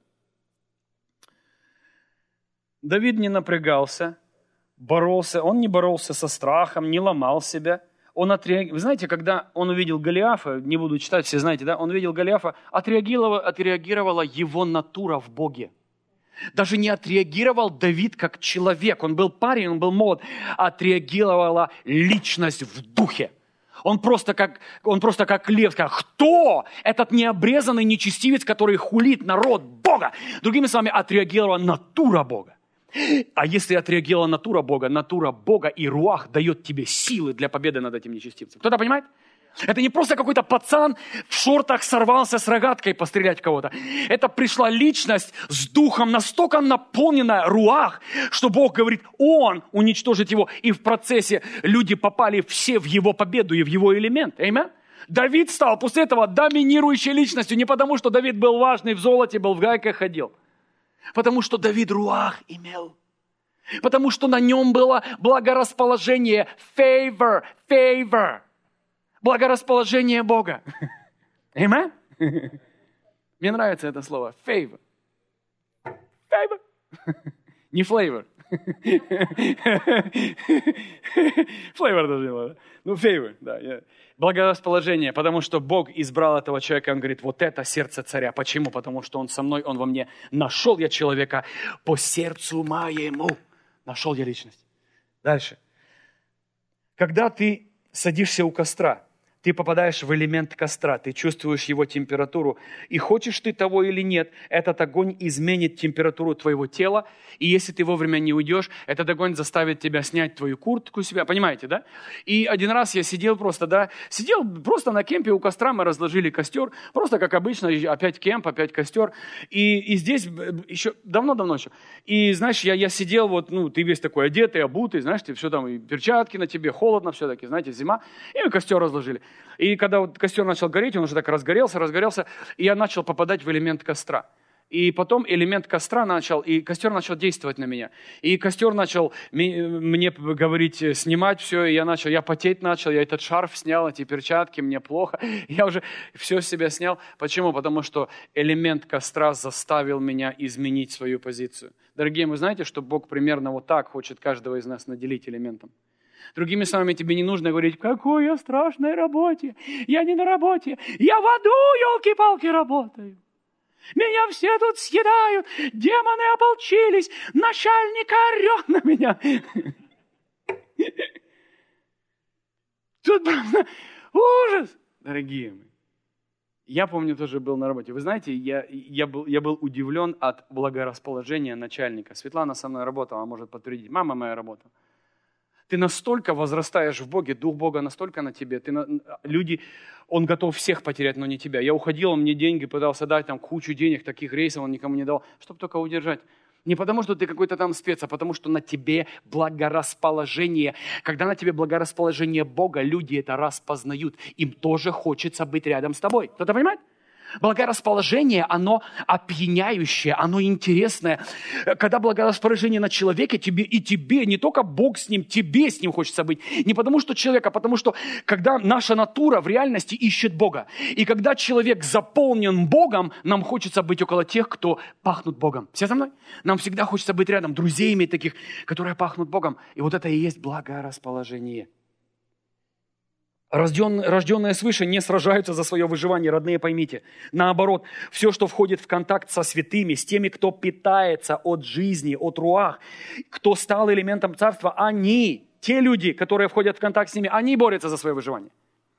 Давид не напрягался, боролся. Он не боролся со страхом, не ломал себя. Вы знаете, когда он увидел Голиафа, не буду читать, все знаете, да? Он увидел Голиафа, отреагировала его натура в Боге. Даже не отреагировал Давид как человек. Он был парень, он был молод. Отреагировала личность в духе. Он просто как лев сказал, кто этот необрезанный нечестивец, который хулит народ Бога? Другими словами, отреагировала натура Бога. А если отреагировала натура Бога и руах дает тебе силы для победы над этим нечестивцем. Кто-то понимает? Это не просто какой-то пацан в шортах сорвался с рогаткой пострелять в кого-то. Это пришла личность с духом, настолько наполненная руах, что Бог говорит, Он уничтожит его. И в процессе люди попали все в его победу и в его элемент. Аминь? Давид стал после этого доминирующей личностью. Не потому, что Давид был важный, в золоте был, в гайках ходил. Потому что Давид руах имел. Потому что на нем было благорасположение, favor. Благорасположение Бога. Аминь? Мне нравится это слово. Favor. Не flavor. Flavor даже не было. Ну, favor, да. Благорасположение, потому что Бог избрал этого человека. Он говорит, вот это сердце царя. Почему? Потому что он со мной, он во мне. Нашел я человека по сердцу моему. Нашел я личность. Дальше. Когда ты садишься у костра, ты попадаешь в элемент костра, ты чувствуешь его температуру. И хочешь ты того или нет, этот огонь изменит температуру твоего тела. И если ты вовремя не уйдешь, этот огонь заставит тебя снять твою куртку себя. Понимаете, да? И один раз я сидел просто на кемпе у костра, мы разложили костер. Просто как обычно, опять кемп, опять костер. И здесь еще давно еще. И знаешь, я сидел, ты весь такой одетый, обутый, знаешь, ты все там, и перчатки на тебе, холодно все-таки, знаете, зима. И мы костер разложили. И когда костер начал гореть, он уже так разгорелся, и я начал попадать в элемент костра. И потом элемент костра и костер начал действовать на меня. И костер начал мне говорить, снимать все, и я потеть начал, я этот шарф снял, эти перчатки, мне плохо. Я уже все с себя снял. Почему? Потому что элемент костра заставил меня изменить свою позицию. Дорогие, вы знаете, что Бог примерно вот так хочет каждого из нас наделить элементом? Другими словами, тебе не нужно говорить, какой я страшной работе. Я не на работе, я в аду, елки-палки, работаю. Меня все тут съедают, демоны ополчились, начальник орет на меня. Тут просто ужас, дорогие мои. Я помню, тоже был на работе. Вы знаете, я был удивлен от благорасположения начальника. Светлана со мной работала, может подтвердить. Мама моя работала. Ты настолько возрастаешь в Боге, Дух Бога настолько на тебе. Люди, Он готов всех потерять, но не тебя. Я уходил, он мне деньги пытался дать, там кучу денег, таких рейсов он никому не дал, чтобы только удержать. Не потому, что ты какой-то там спец, а потому, что на тебе благорасположение. Когда на тебе благорасположение Бога, люди это распознают. Им тоже хочется быть рядом с тобой. Кто-то понимает? Благорасположение, оно опьяняющее, оно интересное. Когда благорасположение на человеке, тебе, не только Бог с ним, тебе с ним хочется быть. Не потому что человек, а потому что когда наша натура в реальности ищет Бога. И когда человек заполнен Богом, нам хочется быть около тех, кто пахнут Богом. Все со мной? Нам всегда хочется быть рядом, друзей иметь таких, которые пахнут Богом. И вот это и есть благорасположение. Рожденные свыше не сражаются за свое выживание, родные, поймите. Наоборот, все, что входит в контакт со святыми, с теми, кто питается от жизни, от руах, кто стал элементом царства, те люди, которые входят в контакт с ними, они борются за свое выживание.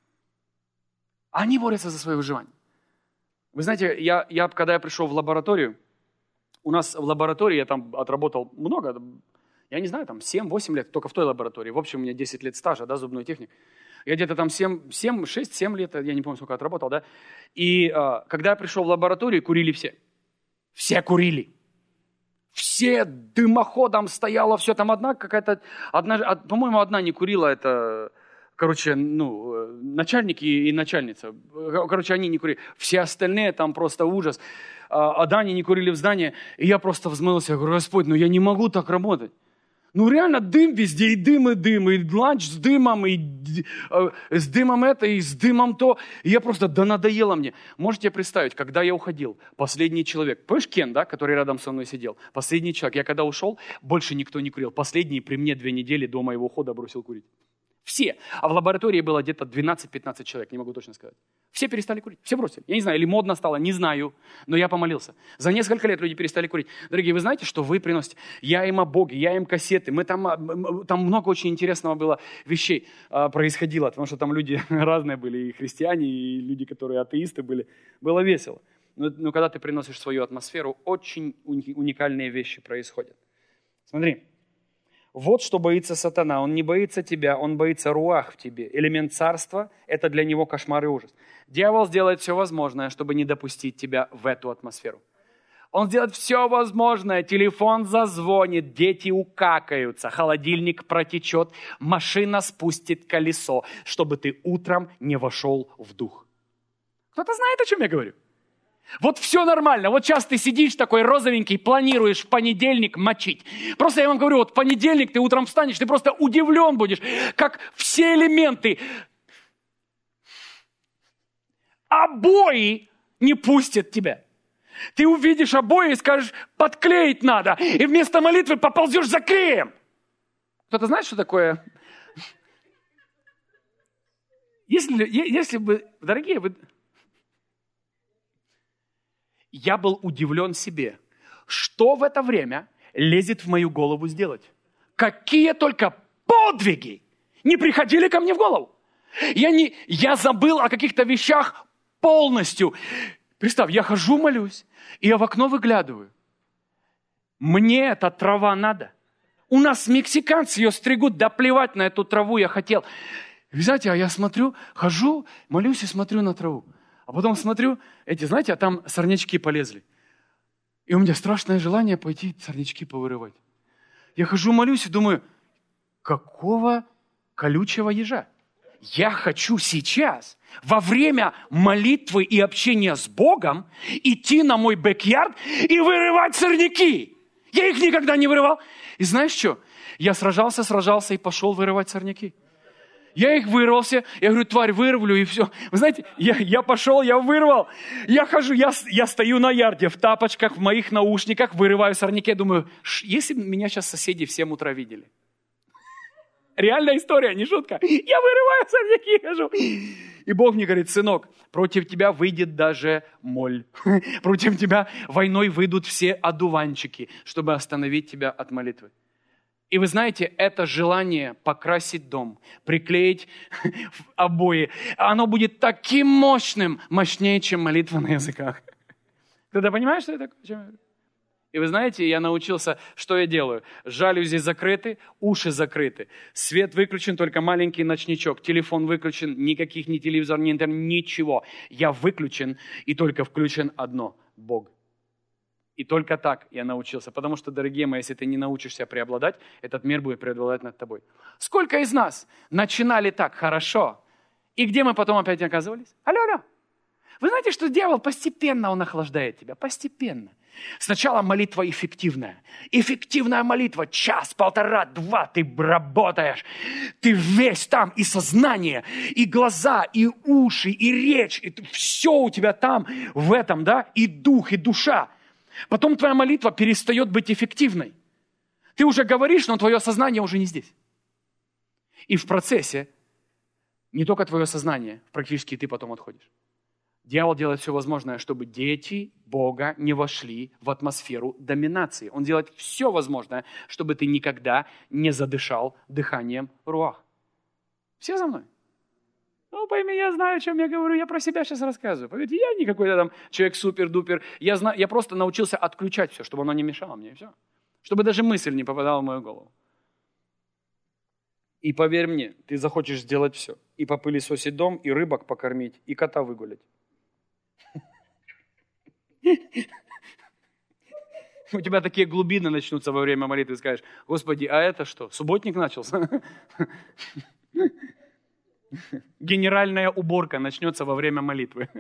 Они борются за свое выживание. Вы знаете, когда я пришел в лабораторию, у нас в лаборатории я там отработал много, я не знаю, там 7-8 лет, только в той лаборатории. В общем, у меня 10 лет стажа, зубной техник. Я где-то там 6-7 лет, я не помню, сколько отработал, да. И когда я пришел в лабораторию, курили все. Все курили. Все дымоходом стояло, все. Там по-моему, одна не курила, это, начальник и начальница. Они не курили. Все остальные там просто ужас. Они не курили в здании. И я просто взмылся, я говорю: Господь, я не могу так работать. Реально дым везде, и дым, и ланч с дымом, и с дымом это, и с дымом то. И я просто, надоело мне. Можете представить, когда я уходил, последний человек, помнишь Кен, да, который рядом со мной сидел? Последний человек, я когда ушел, больше никто не курил. Последний при мне 2 недели до моего ухода бросил курить. Все. А в лаборатории было где-то 12-15 человек, не могу точно сказать. Все перестали курить, все бросили. Я не знаю, или модно стало, не знаю, но я помолился. За несколько лет люди перестали курить. Дорогие, вы знаете, что вы приносите? Я им о Боге, я им кассеты. Там много очень интересного было вещей происходило, потому что там люди разные были, и христиане, и люди, которые атеисты были. Было весело. Но когда ты приносишь свою атмосферу, очень уникальные вещи происходят. Смотри. Вот что боится сатана. Он не боится тебя, он боится руах в тебе. Элемент царства – это для него кошмар и ужас. Дьявол сделает все возможное, чтобы не допустить тебя в эту атмосферу. Он сделает все возможное. Телефон зазвонит, дети укакаются, холодильник протечет, машина спустит колесо, чтобы ты утром не вошел в дух. Кто-то знает, о чем я говорю? Вот все нормально. Вот сейчас ты сидишь такой розовенький, планируешь в понедельник мочить. Просто я вам говорю, в понедельник ты утром встанешь, ты просто удивлен будешь, как все элементы. Обои не пустят тебя. Ты увидишь обои и скажешь: подклеить надо. И вместо молитвы поползешь за клеем. Кто-то знает, что такое? Если бы, дорогие, я был удивлен себе, что в это время лезет в мою голову сделать. Какие только подвиги не приходили ко мне в голову. Я забыл о каких-то вещах полностью. Представь, я хожу, молюсь, и я в окно выглядываю. Мне эта трава надо. У нас мексиканцы ее стригут, да плевать на эту траву я хотел. Вы знаете, а я смотрю, хожу, молюсь и смотрю на траву. А потом смотрю, знаете, а там сорнячки полезли. И у меня страшное желание пойти сорнячки повырывать. Я хожу, молюсь и думаю: какого колючего ежа? Я хочу сейчас, во время молитвы и общения с Богом, идти на мой бэк-ярд и вырывать сорняки. Я их никогда не вырывал. И знаешь что? Я сражался и пошел вырывать сорняки. Я их вырвался, я говорю: тварь, вырвлю, и все. Вы знаете, я пошел, я вырвал. Я хожу, я стою на ярде в тапочках, в моих наушниках, вырываю сорняки. Думаю, если бы меня сейчас соседи в 7 утра видели. Реальная история, не шутка. Я вырываю сорняки, хожу. И Бог мне говорит: сынок, против тебя выйдет даже моль. Против тебя войной выйдут все одуванчики, чтобы остановить тебя от молитвы. И вы знаете, это желание покрасить дом, приклеить обои, оно будет таким мощным, мощнее, чем молитва на языках. Кто-то понимает, что это такое? И вы знаете, я научился, что я делаю. Жалюзи закрыты, уши закрыты. Свет выключен, только маленький ночничок. Телефон выключен, никаких ни телевизор, ни интернет, ничего. Я выключен, и только включен одно – Бог. И только так я научился. Потому что, дорогие мои, если ты не научишься преобладать, этот мир будет преобладать над тобой. Сколько из нас начинали так хорошо, и где мы потом опять оказывались? Алло. Вы знаете, что дьявол постепенно он охлаждает тебя? Постепенно. Сначала молитва эффективная. Эффективная молитва. Час, полтора, два ты работаешь. Ты весь там. И сознание, и глаза, и уши, и речь. И все у тебя там, в этом, да? И дух, и душа. Потом твоя молитва перестает быть эффективной. Ты уже говоришь, но твое сознание уже не здесь. И в процессе не только твое сознание, практически ты потом отходишь. Дьявол делает все возможное, чтобы дети Бога не вошли в атмосферу доминации. Он делает все возможное, чтобы ты никогда не задышал дыханием руах. Все за мной? Ну, пойми, я знаю, о чем я говорю. Я про себя сейчас рассказываю. Поверьте, я не какой-то там человек супер-дупер. Я просто научился отключать все, чтобы оно не мешало мне, и все. Чтобы даже мысль не попадала в мою голову. И поверь мне, ты захочешь сделать все. И попылесосить дом, и рыбок покормить, и кота выгулять. У тебя такие глубины начнутся во время молитвы. Ты скажешь: Господи, а это что? Субботник начался? Генеральная уборка начнется во время молитвы.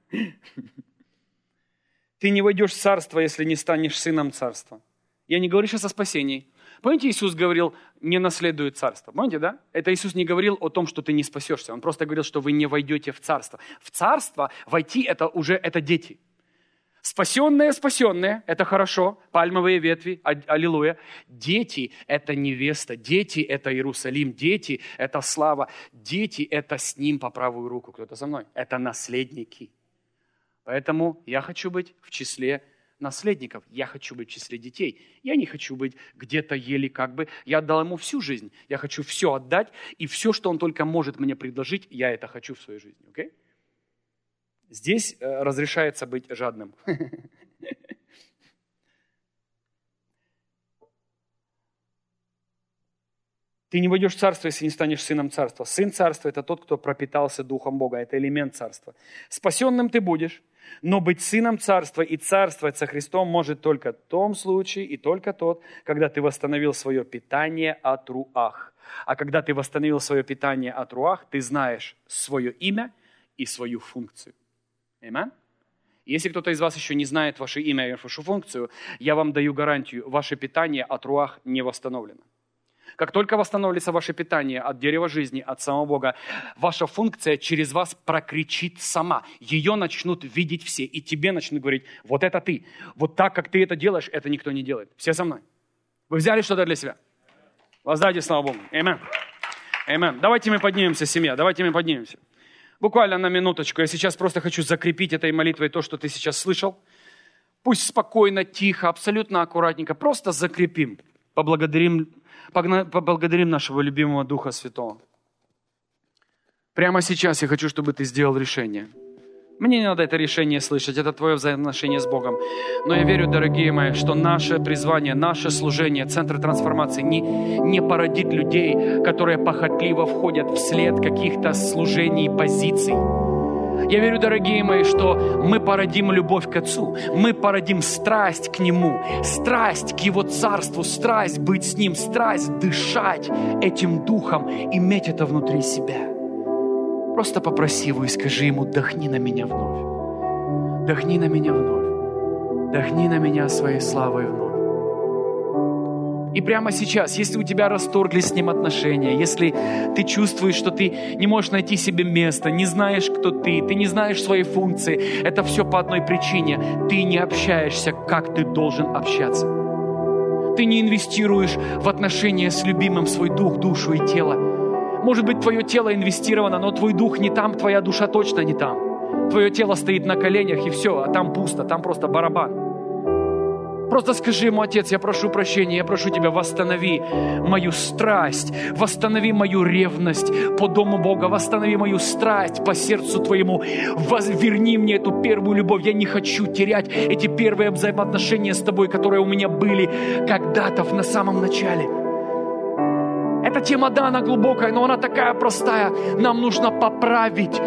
Ты не войдешь в царство, если не станешь сыном царства. Я не говорю сейчас о спасении. Помните, Иисус говорил: не наследуй царство. Помните, да? Это Иисус не говорил о том, что ты не спасешься. Он просто говорил, что вы не войдете в царство. В царство войти это дети. Спасенные, это хорошо, пальмовые ветви, аллилуйя. Дети – это невеста, дети – это Иерусалим, дети – это слава, дети – это с ним по правую руку. Кто-то со мной? Это наследники. Поэтому я хочу быть в числе наследников, я хочу быть в числе детей. Я не хочу быть где-то еле как бы. Я отдал ему всю жизнь, я хочу все отдать, и все, что он только может мне предложить, я это хочу в своей жизни, окей? Здесь разрешается быть жадным. Ты не войдешь в царство, если не станешь сыном царства. Сын царства – это тот, кто пропитался Духом Бога. Это элемент царства. Спасенным ты будешь, но быть сыном царства и царствовать со Христом может только в том случае и только тот, когда ты восстановил свое питание от руах. А когда ты восстановил свое питание от руах, ты знаешь свое имя и свою функцию. Аминь. Если кто-то из вас еще не знает ваше имя и вашу функцию, я вам даю гарантию, ваше питание от руах не восстановлено. Как только восстановится ваше питание от дерева жизни, от самого Бога, ваша функция через вас прокричит сама. Ее начнут видеть все, и тебе начнут говорить: вот это ты. Вот так, как ты это делаешь, это никто не делает. Все со мной? Вы взяли что-то для себя? Воздайте славу Богу. Аминь. Аминь. Давайте мы поднимемся, семья. Давайте мы поднимемся. Буквально на минуточку. Я сейчас просто хочу закрепить этой молитвой то, что ты сейчас слышал. Пусть спокойно, тихо, абсолютно аккуратненько. Просто закрепим. Поблагодарим нашего любимого Духа Святого. Прямо сейчас я хочу, чтобы ты сделал решение. Мне не надо это решение слышать, это твое взаимоотношение с Богом. Но я верю, дорогие мои, что наше призвание, наше служение, Центр трансформации не породит людей, которые похотливо входят вслед каких-то служений, позиций. Я верю, дорогие мои, что мы породим любовь к Отцу, мы породим страсть к Нему, страсть к Его Царству, страсть быть с Ним, страсть дышать этим Духом, иметь это внутри себя. Просто попроси Его и скажи Ему: дохни на меня вновь, дохни на меня вновь, дохни на меня своей славой вновь. И прямо сейчас, если у тебя расторглись с Ним отношения, если ты чувствуешь, что ты не можешь найти себе место, не знаешь, кто ты не знаешь своей функции, это все по одной причине. Ты не общаешься, как ты должен общаться. Ты не инвестируешь в отношения с любимым свой дух, душу и тело. Может быть, твое тело инвестировано, но твой дух не там, твоя душа точно не там. Твое тело стоит на коленях и все, а там пусто, там просто барабан. Просто скажи ему: Отец, я прошу прощения, я прошу Тебя, восстанови мою страсть, восстанови мою ревность по Дому Бога, восстанови мою страсть по сердцу Твоему, верни мне эту первую любовь. Я не хочу терять эти первые взаимоотношения с Тобой, которые у меня были когда-то на самом начале. Эта тема, да, она глубокая, но она такая простая. Нам нужно поправить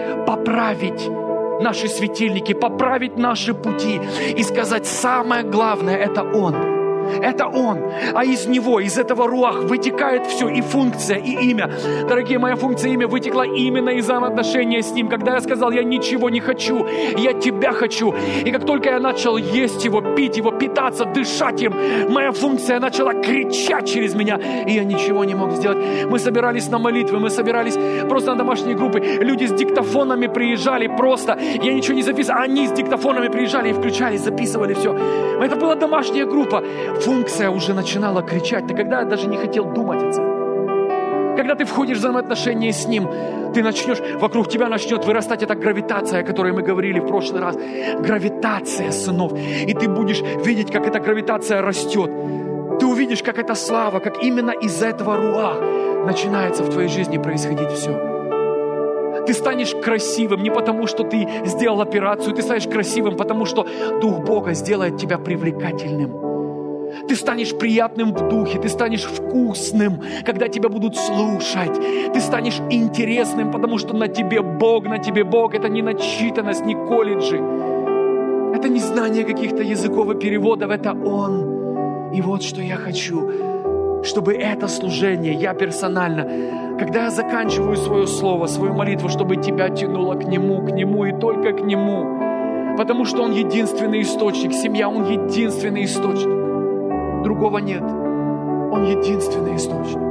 наши светильники, поправить наши пути и сказать: самое главное — это Он. Это Он. А из Него, из этого руах вытекает все, и функция, и имя. Дорогие, моя функция, имя вытекла именно из взаимоотношения с Ним. Когда я сказал: я ничего не хочу, я Тебя хочу. И как только я начал есть Его, пить Его, питаться, дышать им, моя функция начала кричать через меня, и я ничего не мог сделать. Мы собирались на молитвы, мы собирались просто на домашние группы. Люди с диктофонами приезжали просто. Я ничего не записывал, они с диктофонами приезжали и включали, записывали все. Это была домашняя группа. Функция уже начинала кричать. Ты когда даже не хотел думать о церкви. Когда ты входишь в взаимоотношения с Ним, ты начнешь, вокруг тебя начнет вырастать эта гравитация, о которой мы говорили в прошлый раз. Гравитация сынов. И ты будешь видеть, как эта гравитация растет. Ты увидишь, как эта слава, как именно из-за этого руах начинается в твоей жизни происходить все. Ты станешь красивым не потому, что ты сделал операцию, ты станешь красивым, потому что Дух Бога сделает тебя привлекательным. Ты станешь приятным в духе, ты станешь вкусным, когда тебя будут слушать. Ты станешь интересным, потому что на тебе Бог. Это не начитанность, не колледжи. Это не знание каких-то языков и переводов, это Он. И вот что я хочу, чтобы это служение, я персонально, когда я заканчиваю свое слово, свою молитву, чтобы тебя тянуло к Нему и только к Нему. Потому что Он единственный источник, семья, Он единственный источник. Другого нет. Он единственный источник.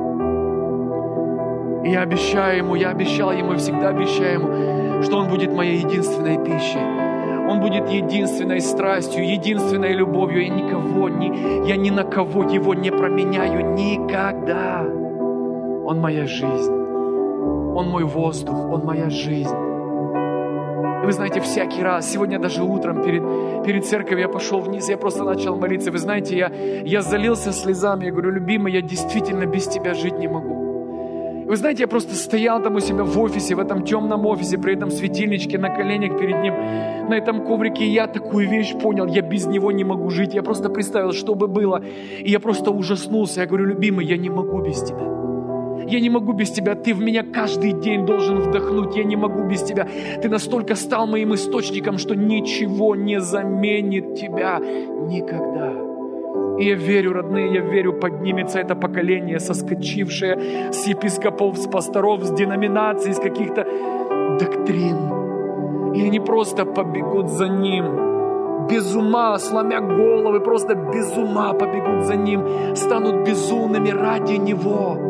И я обещал Ему и всегда обещаю Ему, что Он будет моей единственной пищей. Он будет единственной страстью, единственной любовью. Я ни на кого Его не променяю никогда. Он моя жизнь. Он мой воздух. Он моя жизнь. Вы знаете, всякий раз, сегодня даже утром перед церковью я пошел вниз, я просто начал молиться. Вы знаете, я залился слезами, я говорю: любимый, я действительно без тебя жить не могу. Вы знаете, я просто стоял там у себя в офисе, в этом темном офисе, при этом светильничке на коленях перед ним, на этом коврике, и я такую вещь понял: я без него не могу жить. Я просто представил, что бы было, и я просто ужаснулся. Я говорю: любимый, я не могу без тебя. Я не могу без Тебя, Ты в меня каждый день должен вдохнуть, я не могу без Тебя. Ты настолько стал моим источником, что ничего не заменит Тебя никогда. И я верю, родные, я верю, поднимется это поколение, соскочившее с епископов, с пасторов, с деноминаций, с каких-то доктрин. И они просто побегут за Ним. Без ума, сломя головы, просто без ума побегут за Ним, станут безумными ради Него.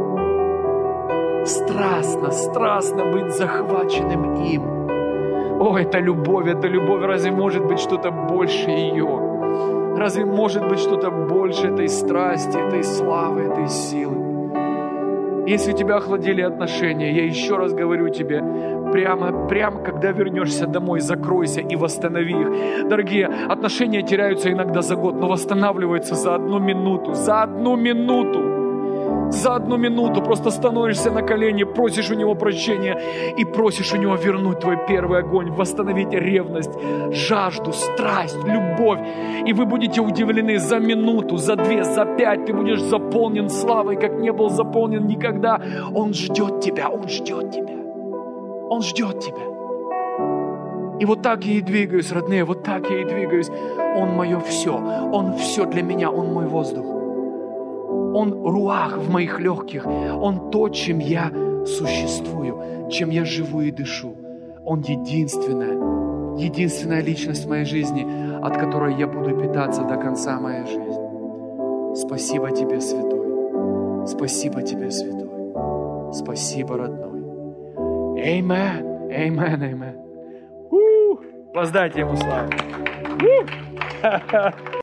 Страстно быть захваченным им. О, это любовь. Разве может быть что-то больше ее? Разве может быть что-то больше этой страсти, этой славы, этой силы? Если у тебя охладели отношения, я еще раз говорю тебе, прямо когда вернешься домой, закройся и восстанови их. Дорогие, отношения теряются иногда за год, но восстанавливаются за 1 минуту. За 1 минуту. За 1 минуту просто становишься на колени, просишь у Него прощения и просишь у Него вернуть твой первый огонь, восстановить ревность, жажду, страсть, любовь. И вы будете удивлены: за минуту, за 2, за 5 ты будешь заполнен славой, как не был заполнен никогда. Он ждет тебя, Он ждет тебя. Он ждет тебя. И вот так я и двигаюсь, родные, вот так я и двигаюсь. Он мое все, Он все для меня, Он мой воздух. Он руах в моих легких. Он то, чем я существую, чем я живу и дышу. Он единственная личность в моей жизни, от которой я буду питаться до конца моей жизни. Спасибо Тебе, Святой. Спасибо Тебе, Святой. Спасибо, родной. Amen. Amen. Amen. Воздайте Ему славу.